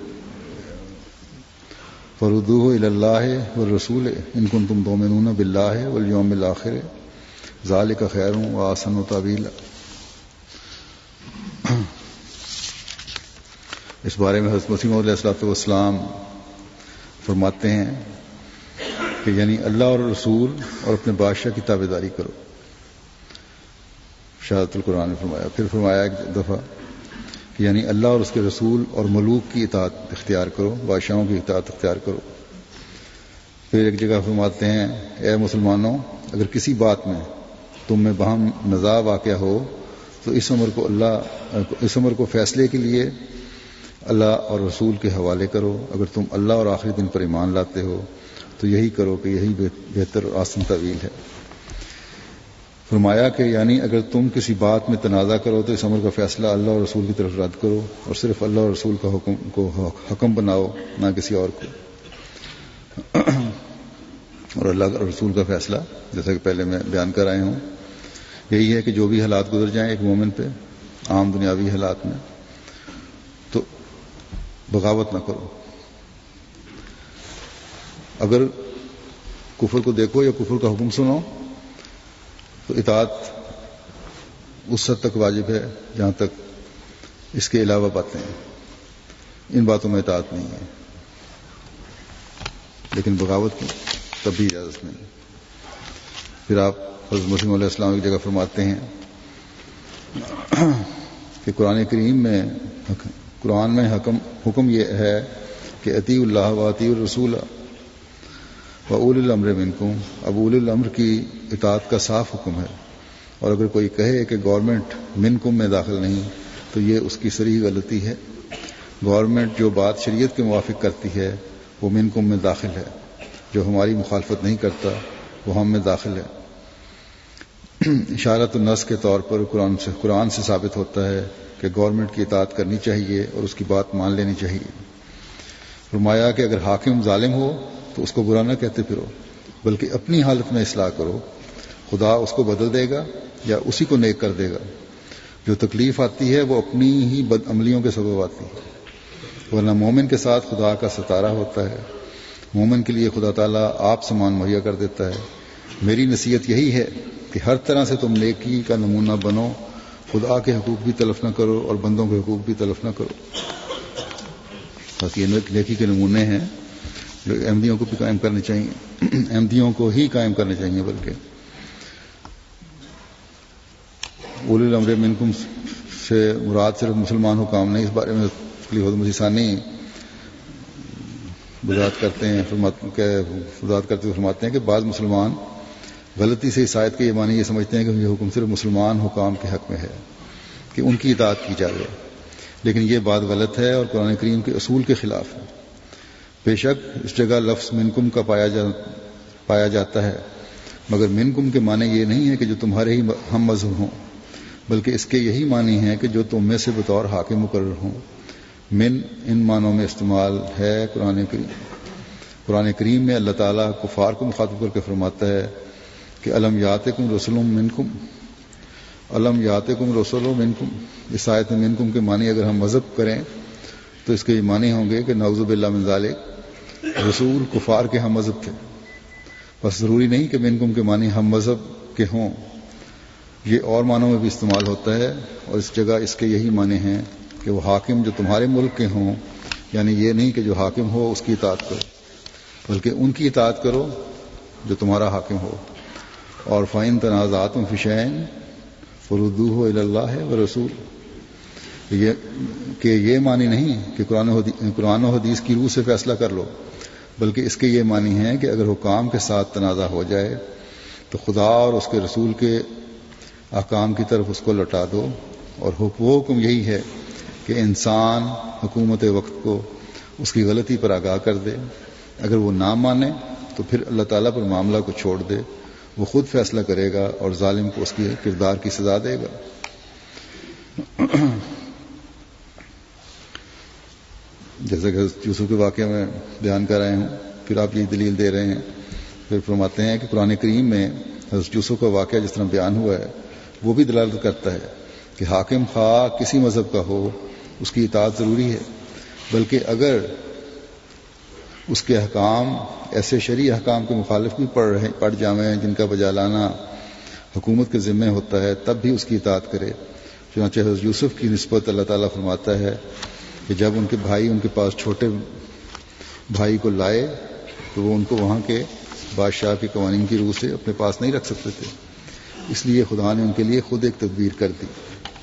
A: فردوہ الی اللہ والرسول ان کنتم تؤمنون باللہ والیوم الآخر ذالک خیر واحسن تأویلا۔ اس بارے میں حضرت مسیح موعود علیہ الصلوۃ والسلام فرماتے ہیں کہ یعنی اللہ اور رسول اور اپنے بادشاہ کی تابعداری کرو۔ شہادت القرآن نے فرمایا، پھر فرمایا ایک دفعہ کہ یعنی اللہ اور اس کے رسول اور ملوک کی اطاعت اختیار کرو، بادشاہوں کی اطاعت اختیار کرو۔ پھر ایک جگہ فرماتے ہیں اے مسلمانوں، اگر کسی بات میں تم میں باہم نزاع واقع ہو تو اس امر کو اللہ اس امر کو فیصلے کے لیے اللہ اور رسول کے حوالے کرو۔ اگر تم اللہ اور آخری دن پر ایمان لاتے ہو تو یہی کرو کہ یہی بہتر اور آسن طویل ہے۔ فرمایا کہ یعنی اگر تم کسی بات میں تنازع کرو تو اس امر کا فیصلہ اللہ اور رسول کی طرف رد کرو اور صرف اللہ اور رسول کا حکم کو حکم بناؤ، نہ کسی اور کو۔ اور اللہ اور رسول کا فیصلہ جیسا کہ پہلے میں بیان کر آئے ہوں یہی ہے کہ جو بھی حالات گزر جائیں ایک مومن پہ عام دنیاوی حالات میں تو بغاوت نہ کرو۔ اگر کفر کو دیکھو یا کفر کا حکم سنو تو اطاعت اس حد تک واجب ہے جہاں تک اس کے علاوہ باتیں ہیں، ان باتوں میں اطاعت نہیں ہے، لیکن بغاوت کی تب بھی اجازت نہیں۔ پھر آپ حضرت مسیح علیہ السلام ایک جگہ فرماتے ہیں کہ قرآن کریم میں قرآن میں حکم حکم یہ ہے کہ اطیعوا اللہ واطیعوا الرسول واولی الامر منکم۔ اب اولی الامر کی اطاعت کا صاف حکم ہے، اور اگر کوئی کہے کہ گورنمنٹ منکم میں داخل نہیں تو یہ اس کی صریح غلطی ہے۔ گورنمنٹ جو بات شریعت کے موافق کرتی ہے وہ منکم میں داخل ہے، جو ہماری مخالفت نہیں کرتا وہ ہم میں داخل ہے۔ اشارۃ النص کے طور پر قرآن سے قرآن سے ثابت ہوتا ہے کہ گورنمنٹ کی اطاعت کرنی چاہیے اور اس کی بات مان لینی چاہیے۔ فرمایا کہ اگر حاکم ظالم ہو تو اس کو برا نہ کہتے پھرو، بلکہ اپنی حالت میں اصلاح کرو، خدا اس کو بدل دے گا یا اسی کو نیک کر دے گا۔ جو تکلیف آتی ہے وہ اپنی ہی بد عملیوں کے سبب آتی ہے، ورنہ مومن کے ساتھ خدا کا ستارہ ہوتا ہے۔ مومن کے لیے خدا تعالیٰ آپ سامان مہیا کر دیتا ہے۔ میری نصیحت یہی ہے کہ ہر طرح سے تم نیکی کا نمونہ بنو، خدا کے حقوق بھی تلف نہ کرو اور بندوں کے حقوق بھی تلف نہ کرو۔ بس یہ نیکی کے نمونے ہیں جو احمدیوں کو بھی قائم کرنے چاہیے، احمدیوں کو ہی قائم کرنے چاہیے۔ بلکہ اولی الامر منکم سے مراد صرف مسلمان حکام نہیں، اس بارے میں خلیفۃ مسیح ثانی وضاحت کرتے ہیں وضاحت کرتے ہوئے فرماتے ہیں کہ بعض مسلمان غلطی سے اس آیت کے یہ معنی یہ سمجھتے ہیں کہ یہ حکم صرف مسلمان حکام کے حق میں ہے کہ ان کی اطاعت کی جائے، لیکن یہ بات غلط ہے اور قرآن کریم کے اصول کے خلاف ہے۔ بے شک اس جگہ لفظ منکم کا پایا جا پایا جاتا ہے، مگر منکم کے معنی یہ نہیں ہے کہ جو تمہارے ہی ہم مذہب ہوں، بلکہ اس کے یہی معنی ہیں کہ جو تم میں سے بطور حاکم مقرر ہوں۔ من ان معنوں میں استعمال ہے قرآن کریم قرآن کریم میں اللہ تعالیٰ کفار کو مخاطب کر کے فرماتا ہے کہ الم یاتکم رسول منکم الم یاتکم رسول منکم۔ اس آیت میں منکم کے معنی اگر ہم مذہب کریں تو اس کے یہ معنی ہوں گے کہ نعوذ باللہ من ذالک رسول کفار کے ہم مذہب تھے، بس ضروری نہیں کہ منکم کے معنی ہم مذہب کے ہوں، یہ اور معنوں میں بھی استعمال ہوتا ہے، اور اس جگہ اس کے یہی معنی ہیں کہ وہ حاکم جو تمہارے ملک کے ہوں، یعنی یہ نہیں کہ جو حاکم ہو اس کی اطاعت کرو، بلکہ ان کی اطاعت کرو جو تمہارا حاکم ہو۔ اور فَإِن تَنَازَعْتُمْ فِي شَيْءٍ فَرُدُّوهُ إِلَى اللَّهِ وَالرَّسُولِ۔ یہ کہ یہ معنی نہیں کہ قرآن و حدیث, قرآن و حدیث کی روح سے فیصلہ کر لو، بلکہ اس کے یہ معنی ہے کہ اگر حکام کے ساتھ تنازع ہو جائے تو خدا اور اس کے رسول کے احکام کی طرف اس کو لوٹا دو، اور وہ حکم یہی ہے کہ انسان حکومت وقت کو اس کی غلطی پر آگاہ کر دے، اگر وہ نہ مانے تو پھر اللہ تعالیٰ پر معاملہ کو چھوڑ دے، وہ خود فیصلہ کرے گا اور ظالم کو اس کے کردار کی سزا دے گا۔ جیسا کہ یوسف کے واقعے میں بیان کر رہے ہوں، پھر آپ یہی دلیل دے رہے ہیں، پھر فرماتے ہیں کہ قرآن کریم میں حضرت یوسف کا واقعہ جس طرح بیان ہوا ہے وہ بھی دلالت کرتا ہے کہ حاکم خواہ کسی مذہب کا ہو اس کی اطاعت ضروری ہے، بلکہ اگر اس کے احکام ایسے شرعی احکام کے مخالف بھی پڑ رہے پڑ جاویں جن کا بجا لانا حکومت کے ذمہ ہوتا ہے، تب بھی اس کی اطاعت کرے۔ چنانچہ حضرت یوسف کی نسبت اللہ تعالیٰ فرماتا ہے کہ جب ان کے بھائی ان کے پاس چھوٹے بھائی کو لائے تو وہ ان کو وہاں کے بادشاہ کے قوانین کی روح سے اپنے پاس نہیں رکھ سکتے تھے، اس لیے خدا نے ان کے لیے خود ایک تدبیر کر دی۔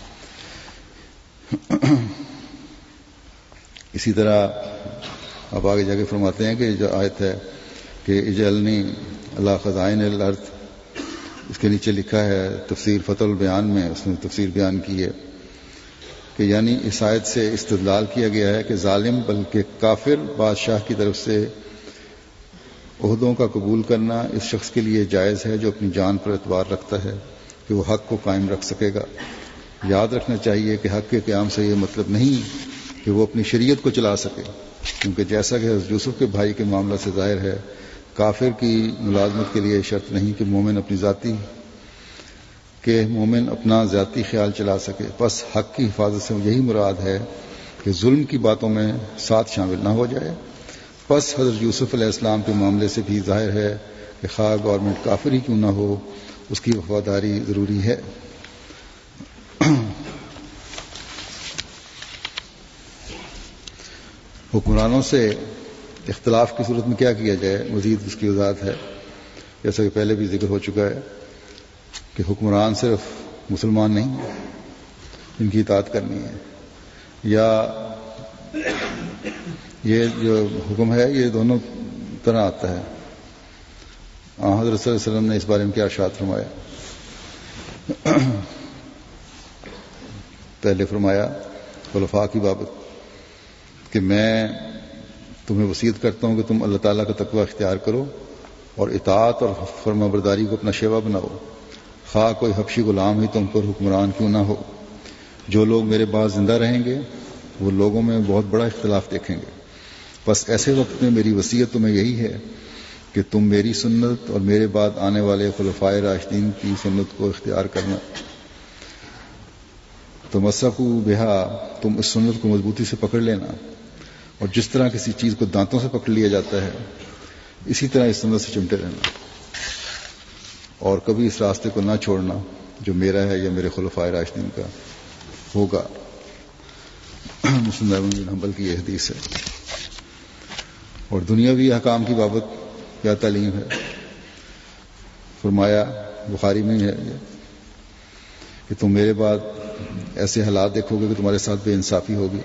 A: اسی طرح اب آگے جا کے فرماتے ہیں کہ جو آیت ہے کہ اجعلنی علی خزائن الارض، اس کے نیچے لکھا ہے تفسیر فتح البیان میں، اس نے تفسیر بیان کی ہے کہ یعنی اس آیت سے استدلال کیا گیا ہے کہ ظالم بلکہ کافر بادشاہ کی طرف سے عہدوں کا قبول کرنا اس شخص کے لیے جائز ہے جو اپنی جان پر اعتبار رکھتا ہے کہ وہ حق کو قائم رکھ سکے گا۔ یاد رکھنا چاہیے کہ حق کے قیام سے یہ مطلب نہیں کہ وہ اپنی شریعت کو چلا سکے، کیونکہ جیسا کہ حضرت یوسف کے بھائی کے معاملہ سے ظاہر ہے، کافر کی ملازمت کے لیے شرط نہیں کہ مومن اپنی ذاتی کہ مومن اپنا ذاتی خیال چلا سکے، بس حق کی حفاظت سے یہی مراد ہے کہ ظلم کی باتوں میں ساتھ شامل نہ ہو جائے۔ بس حضرت یوسف علیہ السلام کے معاملے سے بھی ظاہر ہے کہ خواہ گورنمنٹ کافر ہی کیوں نہ ہو، اس کی وفاداری ضروری ہے۔ حکمرانوں سے اختلاف کی صورت میں کیا کیا جائے، مزید اس کی وضاحت ہے۔ جیسا کہ پہلے بھی ذکر ہو چکا ہے کہ حکمران صرف مسلمان نہیں ان کی اطاعت کرنی ہے، یا یہ جو حکم ہے یہ دونوں طرح آتا ہے۔ آن حضرت صلی اللہ علیہ وسلم نے اس بارے میں کیا ارشاد فرمایا؟ پہلے فرمایا خلفاء کی بابت کہ میں تمہیں وصیت کرتا ہوں کہ تم اللہ تعالیٰ کا تقوی اختیار کرو اور اطاعت اور فرما برداری کو اپنا شیوا بناؤ، خواہ کوئی حبشی غلام ہی تم پر حکمران کیوں نہ ہو۔ جو لوگ میرے بعد زندہ رہیں گے وہ لوگوں میں بہت بڑا اختلاف دیکھیں گے، بس ایسے وقت میں میری وصیت تمہیں یہی ہے کہ تم میری سنت اور میرے بعد آنے والے خلفائے راشدین کی سنت کو اختیار کرنا۔ تمسکوا بہا، تم اس سنت کو مضبوطی سے پکڑ لینا، اور جس طرح کسی چیز کو دانتوں سے پکڑ لیا جاتا ہے اسی طرح اس سنت سے چمٹے رہنا، اور کبھی اس راستے کو نہ چھوڑنا جو میرا ہے یا میرے خلفائے راشدین کا ہوگا۔ مسلم احمد بن حنبل کی یہ حدیث ہے۔ اور دنیاوی احکام کی بابت کیا تعلیم ہے؟ فرمایا بخاری میں ہے کہ تم میرے بعد ایسے حالات دیکھو گے کہ تمہارے ساتھ بے انصافی ہوگی،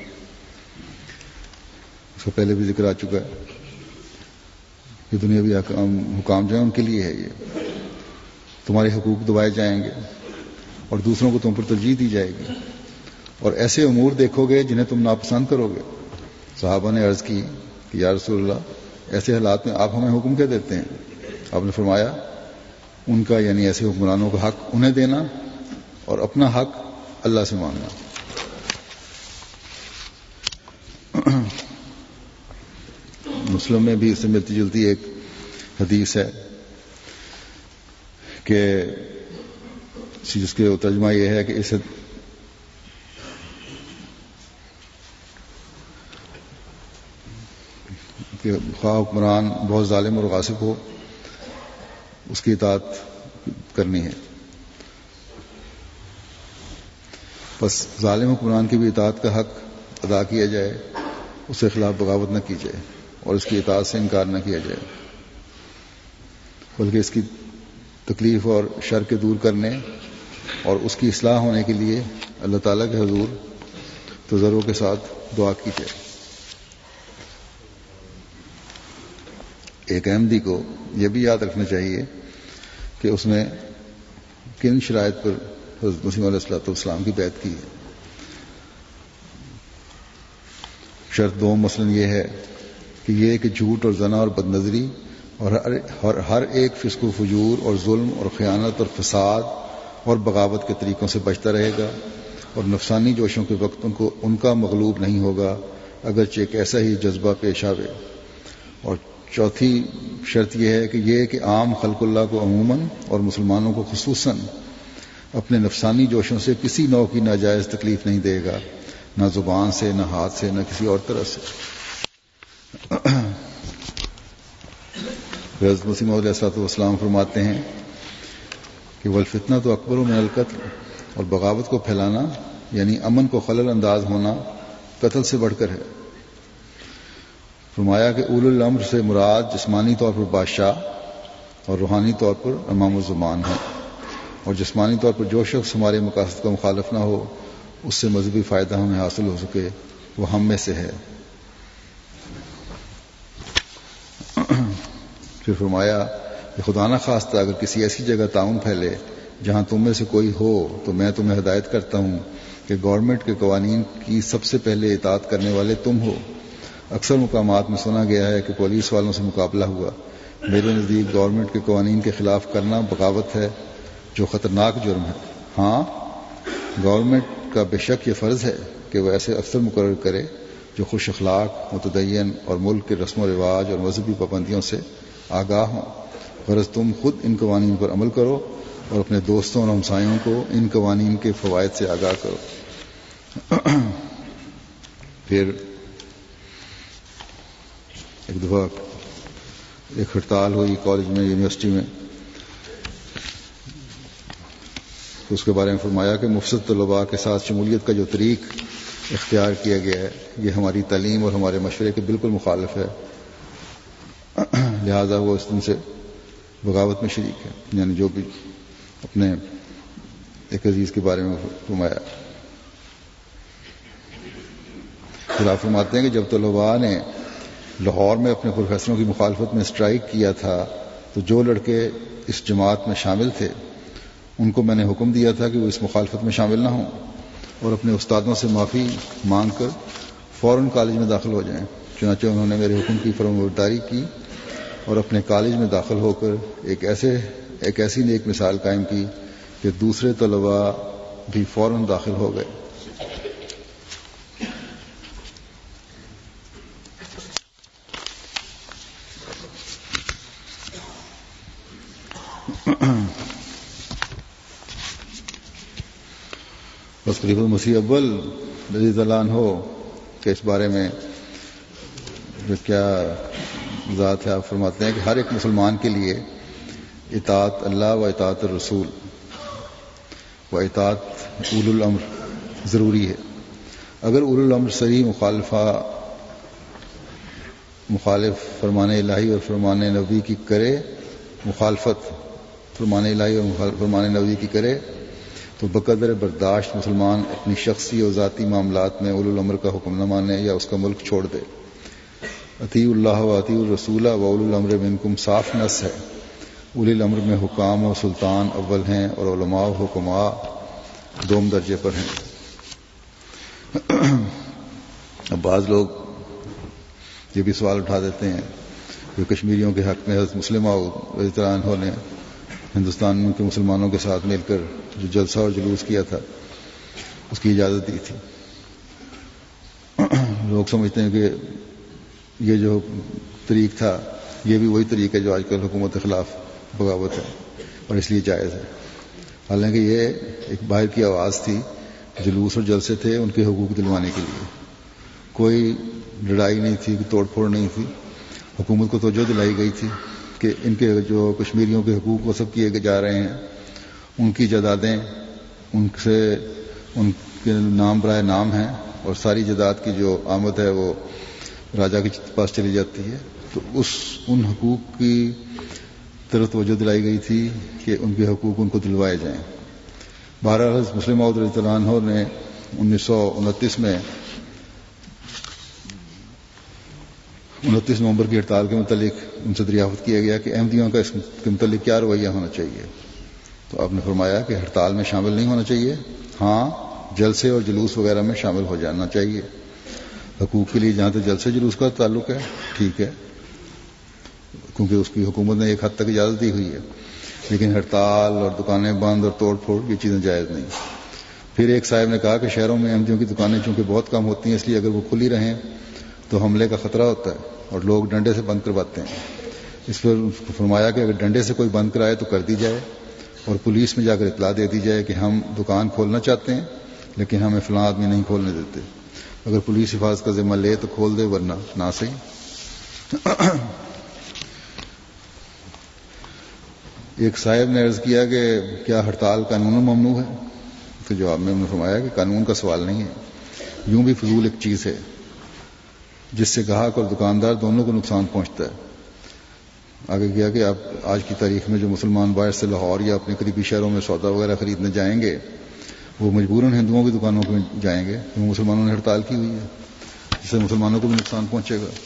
A: اس کو پہلے بھی ذکر آ چکا ہے کہ دنیاوی حکام جو ہیں ان کے لیے ہے، یہ تمہارے حقوق دبائے جائیں گے اور دوسروں کو تم پر ترجیح دی جائے گی، اور ایسے امور دیکھو گے جنہیں تم ناپسند کرو گے۔ صحابہ نے عرض کی کہ یا رسول اللہ، ایسے حالات میں آپ ہمیں حکم کیا دیتے ہیں؟ آپ نے فرمایا ان کا یعنی ایسے حکمرانوں کا حق انہیں دینا اور اپنا حق اللہ سے مانگنا۔ مسلم میں بھی اس سے ملتی جلتی ایک حدیث ہے کہ جس کے ترجمہ یہ ہے کہ اسے کہ خواہ حکمران بہت ظالم اور غاصب ہو اس کی اطاعت کرنی ہے، بس ظالم حکمران کی بھی اطاعت کا حق ادا کیا جائے، اس کے خلاف بغاوت نہ کی جائے اور اس کی اطاعت سے انکار نہ کیا جائے، بلکہ اس کی تکلیف اور شر کے دور کرنے اور اس کی اصلاح ہونے کے لیے اللہ تعالیٰ کے حضور تو ضرور کے ساتھ دعا کی جائے. ایک احمدی کو یہ بھی یاد رکھنا چاہیے کہ اس نے کن شرائط پر حضرت مسیح علیہ الصلوۃ والسلام کی بیعت کی ہے. شرط دوم مثلاً یہ ہے کہ یہ کہ جھوٹ اور زنا اور بدنظری اور ہر, ہر, ہر ایک فسق و فجور اور ظلم اور خیانت اور فساد اور بغاوت کے طریقوں سے بچتا رہے گا اور نفسانی جوشوں کے وقت ان کو ان کا مغلوب نہیں ہوگا اگرچہ ایک ایسا ہی جذبہ پیش آوے. اور چوتھی شرط یہ ہے کہ یہ کہ عام خلق اللہ کو عموماً اور مسلمانوں کو خصوصاً اپنے نفسانی جوشوں سے کسی نوع کی ناجائز تکلیف نہیں دے گا، نہ زبان سے، نہ ہاتھ سے، نہ کسی اور طرح سے. حضرت مسیح موعود علیہ السلام فرماتے ہیں کہ والفتنہ تو اکبر من القتل، اور بغاوت کو پھیلانا یعنی امن کو خلل انداز ہونا قتل سے بڑھ کر ہے. فرمایا کہ اول الامر سے مراد جسمانی طور پر بادشاہ اور روحانی طور پر امام الزمان ہے، اور جسمانی طور پر جو شخص ہمارے مقاصد کا مخالف نہ ہو، اس سے مذہبی فائدہ ہمیں حاصل ہو سکے، وہ ہم میں سے ہے. پھر فرمایا کہ خدا نہ خواستہ اگر کسی ایسی جگہ تعاون پھیلے جہاں تم میں سے کوئی ہو تو میں تمہیں ہدایت کرتا ہوں کہ گورنمنٹ کے قوانین کی سب سے پہلے اطاعت کرنے والے تم ہو. اکثر مقامات میں سنا گیا ہے کہ پولیس والوں سے مقابلہ ہوا. میرے نزدیک گورنمنٹ کے قوانین کے خلاف کرنا بغاوت ہے جو خطرناک جرم ہے. ہاں، گورنمنٹ کا بے شک یہ فرض ہے کہ وہ ایسے افسر مقرر کرے جو خوش اخلاق، متدین اور ملک کے رسم و رواج اور مذہبی پابندیوں سے آگاہ ہوں. غرض تم خود ان قوانین پر عمل کرو اور اپنے دوستوں اور ہمسایوں کو ان قوانین کے فوائد سے آگاہ کرو. پھر ایک دفعہ ایک ہڑتال ہوئی کالج میں، یونیورسٹی میں، تو اس کے بارے میں فرمایا کہ مفسد طلباء کے ساتھ شمولیت کا جو طریق اختیار کیا گیا ہے یہ ہماری تعلیم اور ہمارے مشورے کے بالکل مخالف ہے، لہذا وہ اس دن سے بغاوت میں شریک ہے. یعنی جو بھی اپنے ایک عزیز کے بارے میں فرمایا. پھر آپ فرماتے ہیں کہ جب طلباء نے لاہور میں اپنے پروفیسروں کی مخالفت میں اسٹرائک کیا تھا تو جو لڑکے اس جماعت میں شامل تھے ان کو میں نے حکم دیا تھا کہ وہ اس مخالفت میں شامل نہ ہوں اور اپنے استادوں سے معافی مانگ کر فوراً کالج میں داخل ہو جائیں. چنانچہ انہوں نے میرے حکم کی فرمانبرداری کی اور اپنے کالج میں داخل ہو کر ایک ایسے ایک ایسی نیک مثال قائم کی کہ دوسرے طلباء بھی فوراً داخل ہو گئے. بس خلیفہ مسیح اول رضی اللہ عنہ کہ اس بارے میں جو کیا ذات ہے، آپ فرماتے ہیں کہ ہر ایک مسلمان کے لیے اطاعت اللہ و اطاعت الرسول و اطاعت اول الامر ضروری ہے. اگر اول الامر صریح مخالفہ مخالف فرمان الہی اور فرمان نبوی کی کرے مخالفت فرمان الہی اور فرمان نبوی کی کرے تو بقدر برداشت مسلمان اپنی شخصی اور ذاتی معاملات میں اول الامر کا حکم نہ مانے یا اس کا ملک چھوڑ دے. اطیعوا اللہ و اطیعوا الرسول و اول الامر منکم صاف نص ہے. اولی الامر میں حکام و سلطان اول ہیں اور علماء و حکماء دوم درجے پر ہیں. اب بعض لوگ یہ بھی سوال اٹھا دیتے ہیں کہ کشمیریوں کے حق میں حضرت مسلم موعود رضی اللہ عنہ نے ہندوستان کے مسلمانوں کے ساتھ مل کر جو جلسہ اور جلوس کیا تھا اس کی اجازت دی تھی. لوگ سمجھتے ہیں کہ یہ جو طریق تھا یہ بھی وہی طریق ہے جو آج کل حکومت کے خلاف بغاوت ہے اور اس لیے جائز ہے. حالانکہ یہ ایک باہر کی آواز تھی، جلوس اور جلسے تھے ان کے حقوق دلوانے کے لیے. کوئی لڑائی نہیں تھی، توڑ پھوڑ نہیں تھی. حکومت کو توجہ دلائی گئی تھی کہ ان کے جو کشمیریوں کے حقوق وہ سب کیے جا رہے ہیں، ان کی جائیدادیں ان سے ان کے نام برائے نام ہیں اور ساری جائیداد کی جو آمد ہے وہ راجا کے پاس چلی جاتی ہے. تو اس ان حقوق کی طرف توجہ دلائی گئی تھی کہ ان کے حقوق ان کو دلوائے جائیں. بہرحال حضرت مسلم موعود رضی اللہ عنہ نے انیس سو انتیس میں انتیس نومبر کی ہڑتال کے متعلق ان سے دریافت کیا گیا کہ احمدیوں کا اس کے متعلق کیا رویہ ہونا چاہیے، تو آپ نے فرمایا کہ ہڑتال میں شامل نہیں ہونا چاہیے، ہاں جلسے اور جلوس وغیرہ میں شامل ہو جانا چاہیے۔ حقوق کے لیے جہاں تک جلسے جلوس کا تعلق ہے ٹھیک ہے، کیونکہ اس کی حکومت نے ایک حد تک اجازت دی ہوئی ہے، لیکن ہڑتال اور دکانیں بند اور توڑ پھوڑ یہ چیزیں جائز نہیں۔ پھر ایک صاحب نے کہا کہ شہروں میں احمدیوں کی دکانیں چونکہ بہت کم ہوتی ہیں، اس لیے اگر وہ کھلی رہیں تو حملے کا خطرہ ہوتا ہے اور لوگ ڈنڈے سے بند کرواتے ہیں۔ اس پر فرمایا کہ اگر ڈنڈے سے کوئی بند کرائے تو کر دی جائے اور پولیس میں جا کر اطلاع دے دی جائے کہ ہم دکان کھولنا چاہتے ہیں لیکن ہمیں فلاں آدمی نہیں کھولنے دیتے، اگر پولیس حفاظت کا ذمہ لے تو کھول دے ورنہ نہ صحیح۔ ایک صاحب نے عرض کیا کہ کیا ہڑتال قانون ممنوع ہے؟ تو جواب میں انہوں نے فرمایا کہ قانون کا سوال نہیں ہے، یوں بھی فضول ایک چیز ہے جس سے گاہک اور دکاندار دونوں کو نقصان پہنچتا ہے۔ آگے کیا کہ آپ آج کی تاریخ میں جو مسلمان باہر سے لاہور یا اپنے قریبی شہروں میں سودا وغیرہ خریدنے جائیں گے وہ مجبوراً ہندوؤں کی دکانوں میں جائیں گے کیونکہ مسلمانوں نے ہڑتال کی ہوئی ہے، جس سے مسلمانوں کو بھی نقصان پہنچے گا۔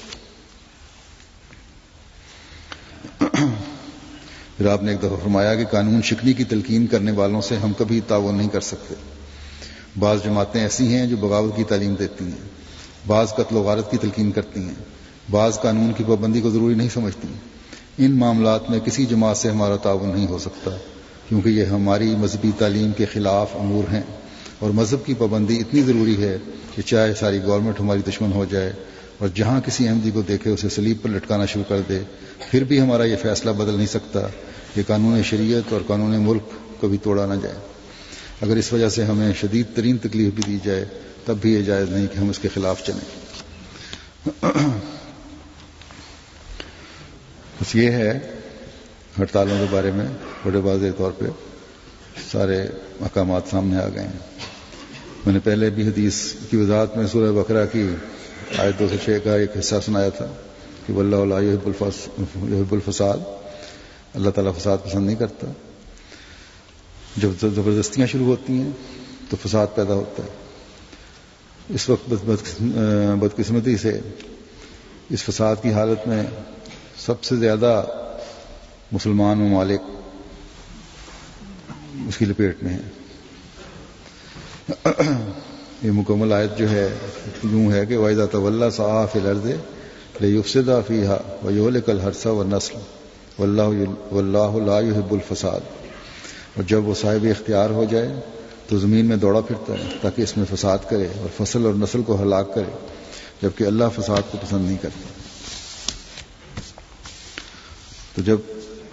A: پھر آپ نے ایک دفعہ فرمایا کہ قانون شکنی کی تلقین کرنے والوں سے ہم کبھی تعاون نہیں کر سکتے۔ بعض جماعتیں ایسی ہیں جو بغاوت کی تعلیم دیتی ہیں، بعض قتل و غارت کی تلقین کرتی ہیں، بعض قانون کی پابندی کو ضروری نہیں سمجھتی۔ ان معاملات میں کسی جماعت سے ہمارا تعاون نہیں ہو سکتا کیونکہ یہ ہماری مذہبی تعلیم کے خلاف امور ہیں، اور مذہب کی پابندی اتنی ضروری ہے کہ چاہے ساری گورنمنٹ ہماری دشمن ہو جائے اور جہاں کسی احمدی کو دیکھے اسے صلیب پر لٹکانا شروع کر دے، پھر بھی ہمارا یہ فیصلہ بدل نہیں سکتا کہ قانون شریعت اور قانون ملک کبھی توڑا نہ جائے۔ اگر اس وجہ سے ہمیں شدید ترین تکلیف بھی دی جائے تب بھی یہ جائز نہیں کہ ہم اس کے خلاف چلیں۔ بس یہ ہے ہڑتالوں کے بارے میں بڑے واضح طور پہ سارے احکامات سامنے آ گئے ہیں۔ میں نے پہلے بھی حدیث کی وضاحت میں سورہ بقرہ کی آیت دو سو چھ کا ایک حصہ سنایا تھا کہ واللہ لا یحب الفساد، اللہ تعالیٰ فساد پسند نہیں کرتا۔ جب زبردستیاں شروع ہوتی ہیں تو فساد پیدا ہوتا ہے۔ اس وقت بدقسمتی سے اس فساد کی حالت میں سب سے زیادہ مسلمان ممالک اس کی لپیٹ میں ہیں۔ یہ مکمل آیت جو ہے یوں ہے کہ وَإِذَا تَوَلَّىٰ سَعَىٰ فِي الْأَرْضِ لِيُفْسِدَ فِيهَا وَيُهْلِكَ الْحَرْثَ وَالنَّسْلَ وَاللَّهُ لَا يُحِبُّ الْفَسَادَ۔ اور جب وہ صاحب اختیار ہو جائے تو زمین میں دوڑا پھرتا ہے تاکہ اس میں فساد کرے اور فصل اور نسل کو ہلاک کرے، جبکہ اللہ فساد کو پسند نہیں کرتا۔ تو جب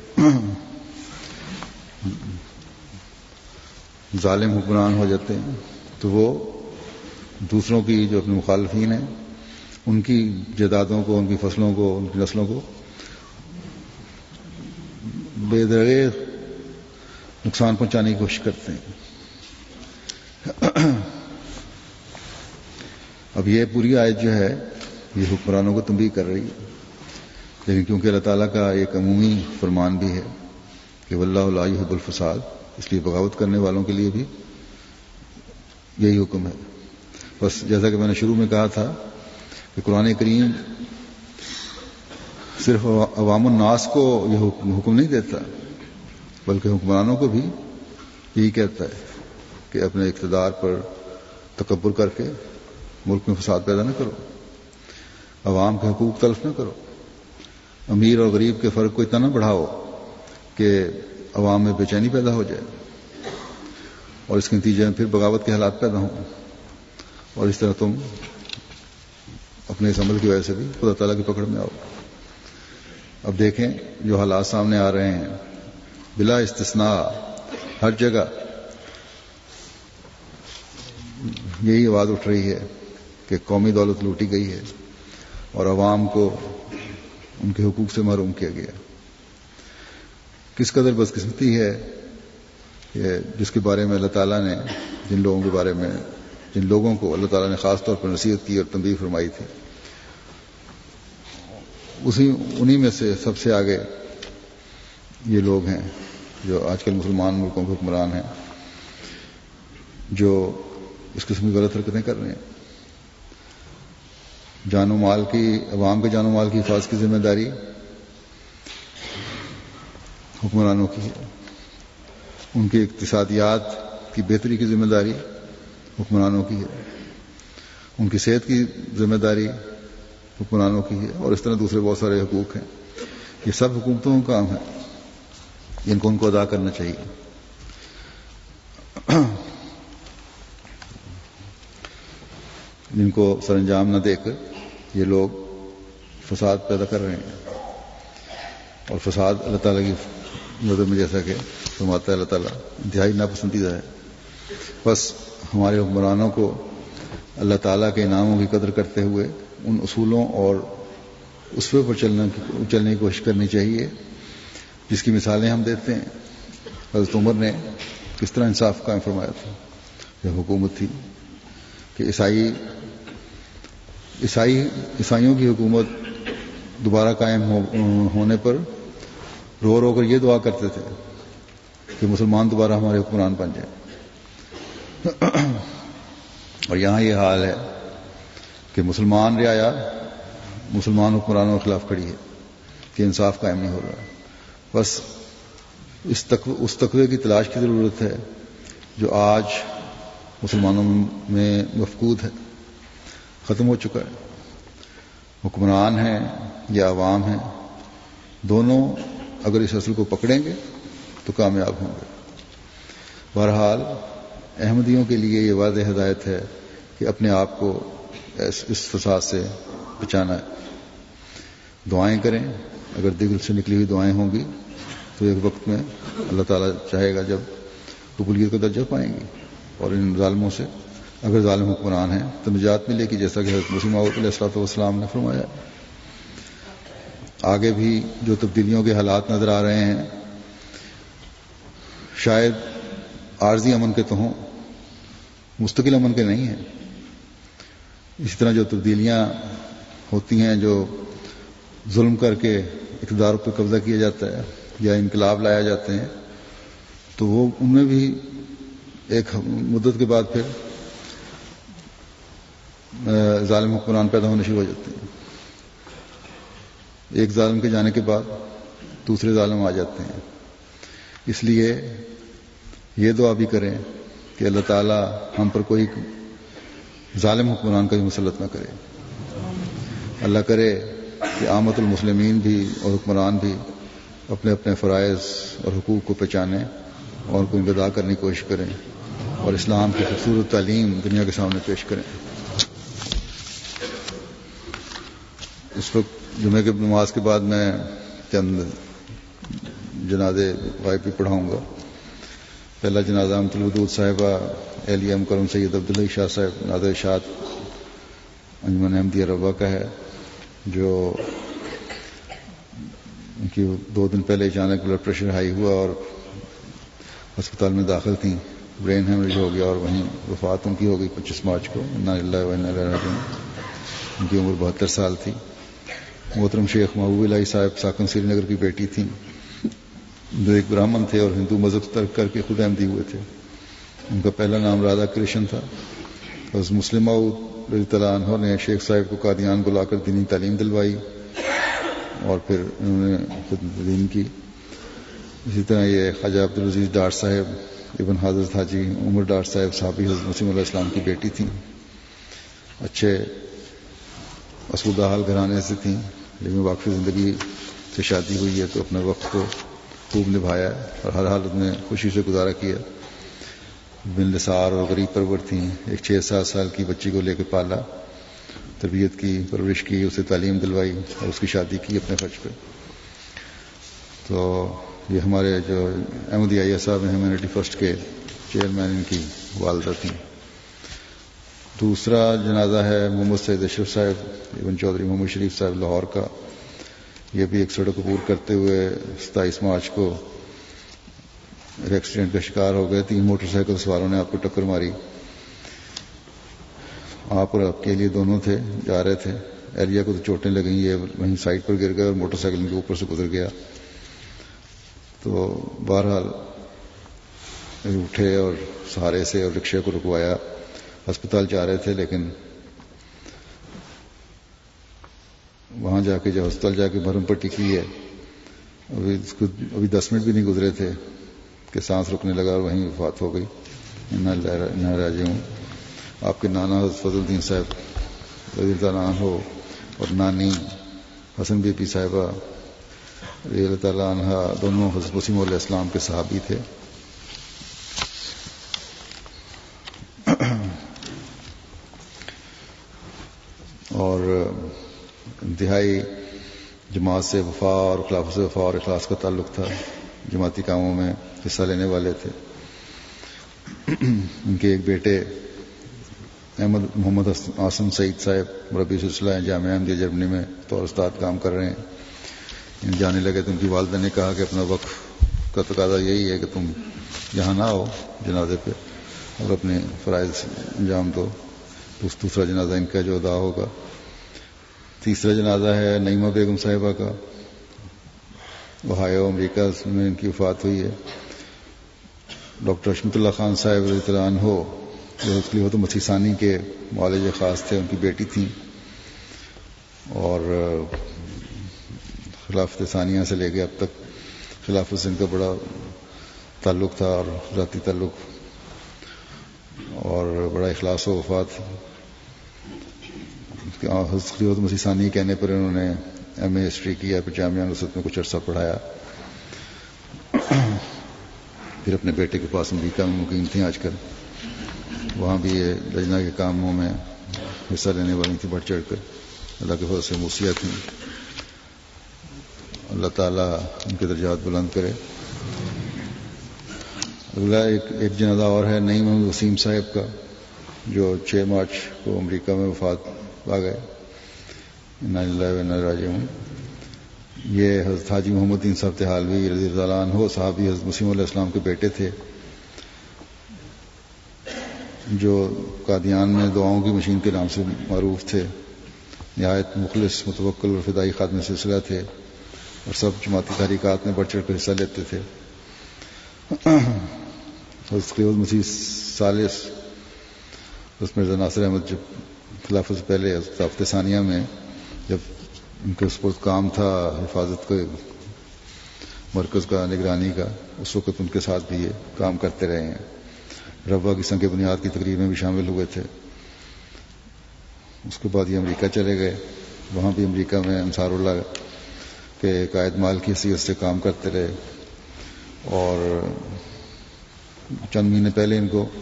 A: ظالم حکمران ہو جاتے ہیں تو وہ دوسروں کی جو اپنے مخالفین ہیں ان کی جائیدادوں کو، ان کی فصلوں کو، ان کی نسلوں کو بے دریغ نقصان پہنچانے کی کوشش کرتے ہیں۔ اب یہ پوری آیت جو ہے یہ حکمرانوں کو تنبیہ کر رہی ہے، لیکن کیونکہ اللہ تعالیٰ کا ایک عمومی فرمان بھی ہے کہ واللہ لا یحب الفساد، اس لیے بغاوت کرنے والوں کے لیے بھی یہی حکم ہے۔ بس جیسا کہ میں نے شروع میں کہا تھا کہ قرآن کریم صرف عوام الناس کو یہ حکم نہیں دیتا بلکہ حکمرانوں کو بھی یہی کہتا ہے کہ اپنے اقتدار پر تکبر کر کے ملک میں فساد پیدا نہ کرو، عوام کے حقوق تلف نہ کرو، امیر اور غریب کے فرق کو اتنا نہ بڑھاؤ کہ عوام میں بے چینی پیدا ہو جائے اور اس کے نتیجے میں پھر بغاوت کے حالات پیدا ہوں، اور اس طرح تم اپنے اس عمل کی وجہ سے بھی خدا تعالیٰ کی پکڑ میں آؤ۔ اب دیکھیں جو حالات سامنے آ رہے ہیں، بلا استثناء ہر جگہ یہی آواز اٹھ رہی ہے کہ قومی دولت لوٹی گئی ہے اور عوام کو ان کے حقوق سے محروم کیا گیا۔ کس قدر بدقسمتی ہے کہ جس کے بارے میں اللہ تعالیٰ نے جن لوگوں کے بارے میں جن لوگوں کو اللہ تعالیٰ نے خاص طور پر نصیحت کی اور تنبیہ فرمائی تھی، اسی انہی میں سے سب سے آگے یہ لوگ ہیں جو آج کل مسلمان ملکوں کے حکمران ہیں، جو اس قسم کی غلط حرکتیں کر رہے ہیں. جان و مال کی عوام کے جان و مال کی حفاظت کی ذمہ داری حکمرانوں کی ہے. ان کی اقتصادیات کی بہتری کی ذمہ داری حکمرانوں کی ہے. ان کی صحت کی ذمہ داری حکمرانوں کی ہے. اور اس طرح دوسرے بہت سارے حقوق ہیں. یہ سب حکومتوں کا کام ہے جن کو ان کو ادا کرنا چاہیے. جن کو سر انجام نہ دے کر یہ لوگ فساد پیدا کر رہے ہیں. اور فساد اللہ تعالیٰ کی نظر میں جیسا کہ فرماتا ہے اللہ تعالیٰ انتہائی ناپسندیدہ ہے. بس ہمارے حکمرانوں کو اللہ تعالیٰ کے انعاموں کی قدر کرتے ہوئے ان اصولوں اور اسوے پر چلنا چلنے کی کوشش کرنی چاہیے جس کی مثالیں ہم دیتے ہیں. حضرت عمر نے کس طرح انصاف قائم فرمایا تھا. یہ حکومت تھی کہ عیسائی عیسائی عیسائیوں کی حکومت دوبارہ قائم ہو, ہونے پر رو رو کر یہ دعا کرتے تھے کہ مسلمان دوبارہ ہمارے حکمران بن جائیں. اور یہاں یہ حال ہے کہ مسلمان رعایا مسلمان حکمرانوں کے خلاف کھڑی ہے کہ انصاف قائم نہیں ہو رہا. بس اس تقوی اس تقوی کی تلاش کی ضرورت ہے جو آج مسلمانوں میں مفقود ہے, ختم ہو چکا ہے. حکمران ہیں یا عوام ہیں, دونوں اگر اس اصل کو پکڑیں گے تو کامیاب ہوں گے. بہرحال احمدیوں کے لیے یہ واضح ہدایت ہے کہ اپنے آپ کو اس فساد سے بچانا ہے. دعائیں کریں. اگر دل سے نکلی ہوئی دعائیں ہوں گی تو ایک وقت میں اللہ تعالیٰ چاہے گا جب قبولیت کا درجہ پائیں گی. اور ان ظالموں سے اگر ظالم حکمران ہیں تو نجات ملے گی, جیسا کہ حضرت مسیح موعود علیہ الصلوۃ والسلام نے فرمایا. آگے بھی جو تبدیلیوں کے حالات نظر آ رہے ہیں شاید عارضی امن کے تو ہوں, مستقل امن کے نہیں ہیں. اسی طرح جو تبدیلیاں ہوتی ہیں, جو ظلم کر کے اقتدار پر قبضہ کیا جاتا ہے یا انقلاب لایا جاتے ہیں, تو وہ ان میں بھی ایک مدت کے بعد پھر ظالم حکمران پیدا ہونے شروع ہو جاتے ہیں. ایک ظالم کے جانے کے بعد دوسرے ظالم آ جاتے ہیں. اس لیے یہ دعا بھی کریں کہ اللہ تعالیٰ ہم پر کوئی ظالم حکمران کا بھی مسلط نہ کرے. اللہ کرے کہ عامت المسلمین بھی اور حکمران بھی اپنے اپنے فرائض اور حقوق کو پہچانیں اور ان کو ادا کرنے کی کوشش کریں اور اسلام کی خوبصورت تعلیم دنیا کے سامنے پیش کریں. اس وقت جمعے کے نماز کے بعد میں چند جنازے غائب بھی پڑھاؤں گا. پہلا جنازہ امت الودود صاحبہ اہلیہ مکرم سید عبداللہ شاہ صاحب ناظر ارشاد انجمن احمدیہ روا کا ہے, جو ان کی دو دن پہلے اچانک بلڈ پریشر ہائی ہوا اور ہسپتال میں داخل تھیں. برین ہیمریج ہو گیا اور وہیں وفات ان کی ہو گئی پچیس مارچ کو. انا للہ و انا الیہ راجعون. ان کی عمر بہتر سال تھی. محترم شیخ محبوب الہی صاحب ساکن سری نگر کی بیٹی تھیں, جو ایک برہمن تھے اور ہندو مذہب ترک کر کے خود احمدی ہوئے تھے. ان کا پہلا نام رادھا کرشن تھا. حضرت مسلمہ رضی اللہ عنہ نے شیخ صاحب کو قادیان بلا کر دینی تعلیم دلوائی اور پھر انہوں نے خدمت دین کی. اسی طرح یہ خواجہ عبدالعزیز ڈار صاحب ابن حضرت حاجی عمر ڈار صاحب صحابی حضرت مسیم علیہ السلام کی بیٹی تھیں. اچھے اسودہ حال گھرانے سے تھیں, لیکن واقفی زندگی سے شادی ہوئی ہے تو اپنے وقت کو خوب نبھایا اور ہر حالت میں خوشی سے گزارا کیا. بن لسار اور غریب پرور تھیں. ایک چھ سات سال کی بچی کو لے کے پالا, تربیت کی, پرورش کی, اسے تعلیم دلوائی اور اس کی شادی کی اپنے خرچ پہ. تو یہ ہمارے جو احمدیہ آئی ایس صاحب ہیں ہیومینٹی فرسٹ کے چیئرمین, ان کی والدہ تھیں. دوسرا جنازہ ہے محمد سید اشرف صاحب ابن چودھری محمد شریف صاحب لاہور کا. یہ بھی ایک سڑک عبور کرتے ہوئے ستائیس مارچ کو ایک ایکسیڈنٹ کا شکار ہو گئے. تین موٹر سائیکل سواروں نے آپ کو ٹکر ماری. آپ اور آپ کے لیے دونوں تھے, جا رہے تھے. اہلیہ کو تو چوٹیں لگیں, یہ وہیں سائڈ پر گر گئے اور موٹر سائیکل کے اوپر سے گزر گیا. تو بہرحال اٹھے اور سہارے سے اور رکشے کو رکوایا ہسپتال جا رہے تھے، لیکن وہاں جا کے جب ہسپتال جا کے مرہم پٹی کی ہے، ابھی اس کو ابھی دس منٹ بھی نہیں گزرے تھے کہ سانس رکنے لگا اور وہیں وفات ہو گئی. انا راجعون. آپ کے نانا حضرت فضل الدین صاحب رضی اللہ عنہ اور نانی حسن بی بی صاحبہ رضی اللہ تعالیٰ عنہ دونوں حضرت مسیم علیہ السلام کے صحابی تھے. اور انتہائی جماعت سے وفا اور خلافت سے وفا اور اخلاص کا تعلق تھا. جماعتی کاموں میں حصہ لینے والے تھے. ان کے ایک بیٹے احمد محمد آسم سعید صاحب مربی سلسلہ ہیں، جامعہ احمدیہ جرمنی میں طور استاد کام کر رہے ہیں. جانے لگے تو ان کی والدہ نے کہا کہ اپنا وقف کا تقاضا یہی ہے کہ تم یہاں نہ ہو جنازے پہ اور اپنے فرائض انجام دو. دوسرا جنازہ ان کا جو ادا ہوگا. تیسرا جنازہ ہے نعیمہ بیگم صاحبہ کا. اوہایو امریکہ میں ان کی وفات ہوئی ہے. ڈاکٹر حشمت اللہ خان صاحب رضی اللہ عنہ جو خلیفۃ مسیح ثانی کے معالج خاص تھے، ان کی بیٹی تھیں اور خلافت ثانیہ سے لے کے اب تک خلافت سے ان کا بڑا تعلق تھا اور ذاتی تعلق اور بڑا اخلاص و وفات. حضرت خلیفۃ مسیح ثانی کہنے پر انہوں نے ایم اے ہسٹری کیا، پھر جامعہ نصرت میں کچھ عرصہ پڑھایا، پھر اپنے بیٹے کے پاس امریکہ میں مقیم تھیں آج کل. وہاں بھی یہ لجنہ کے کاموں میں حصہ لینے والی تھی بڑھ چڑھ کر. اللہ کے فضل سے موسیہ تھیں. اللہ تعالیٰ ان کے درجات بلند کرے. اگلا ایک ایک جنازہ اور ہے نعیم محمد وسیم صاحب کا، جو چھ مارچ کو امریکہ میں وفات پا گئے. انا للہ و انا الیہ راجعون. یہ حضرت حاجی محمد دین صاحب تحالوی رضی اللہ عنہ صحابی حضرت مسیم علیہ السلام کے بیٹے تھے، جو قادیان میں دعاؤں کی مشین کے نام سے معروف تھے. نہایت مخلص متوکل اور فدائی خادم سلسلہ تھے اور سب جماعتی تحریکات میں بڑھ چڑھ کر حصہ لیتے تھے. حضرت خلیفۃ مسیح ثالث حضرت مرزا ناصر احمد جب خلافت سے پہلے خلافت ثانیہ میں جب ان کے سپرد کام تھا حفاظت کے مرکز کا، نگرانی کا، اس وقت ان کے ساتھ بھی یہ کام کرتے رہے ہیں. ربا کی سنگ بنیاد کی تقریب میں بھی شامل ہوئے تھے. اس کے بعد یہ امریکہ چلے گئے. وہاں بھی امریکہ میں انصار اللہ کے قائد مال کی حیثیت سے کام کرتے رہے اور چند مہینے پہلے ان کو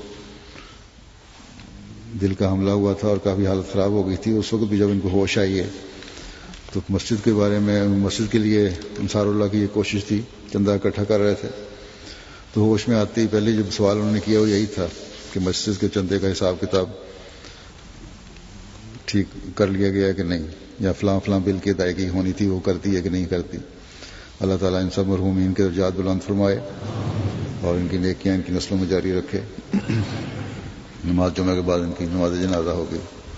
A: دل کا حملہ ہوا تھا اور کافی حالت خراب ہو گئی تھی. اس وقت بھی جب ان کو ہوش آئی ہے تو مسجد کے بارے میں، مسجد کے لیے انصار اللہ کی یہ کوشش تھی، چندہ اکٹھا کر رہے تھے، تو ہوش میں آتے ہی پہلے جب سوال انہوں نے کیا وہ یہی تھا کہ مسجد کے چندے کا حساب کتاب ٹھیک کر لیا گیا کہ نہیں، یا فلاں فلاں بل کی ادائیگی ہونی تھی وہ کرتی ہے کہ نہیں کرتی. اللہ تعالیٰ ان سب مرحومین کے درجات بلند فرمائے اور ان کی نیکیاں ان کی نسلوں میں جاری رکھے. نماز جمعہ کے بعد ان کی نماز جنازہ ہوگی.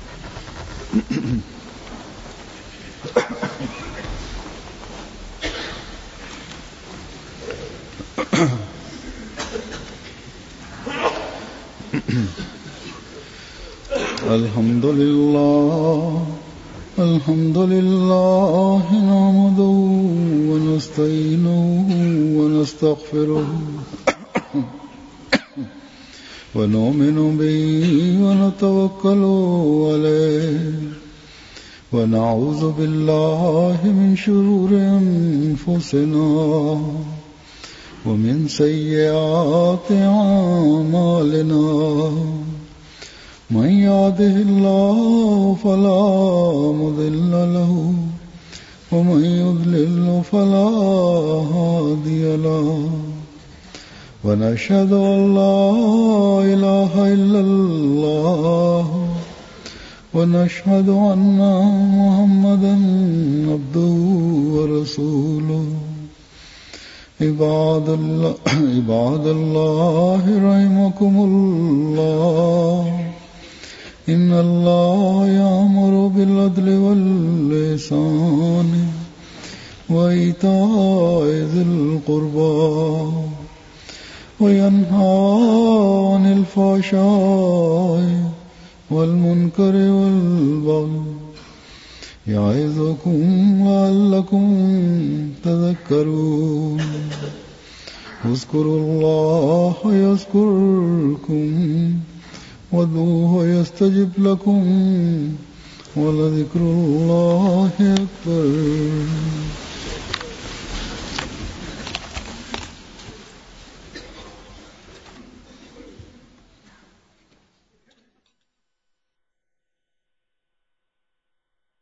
A: الحمد للہ الحمد للہ نحمده ونستعینه ونستغفره ونؤمن به ونتوکل علیہ ونعوذ باللہ من شرور انفسنا ومن سیئات اعمالنا من يهده الله فلا مضل له ومن يضلل فلا هادي له ونشهد أن لا إله إلا الله ونشهد أن محمدا عبده ورسوله. عباد الله عباد الله رحمكم الله إن الله يأمر بالعدل والإحسان وإيتاء ذي القربى وينهى عن الفحشاء والمنكر والبغي يعظكم لعلكم تذكرون اذكروا الله يذكركم وادعوه يستجب لكم ولذكر الله أكبر.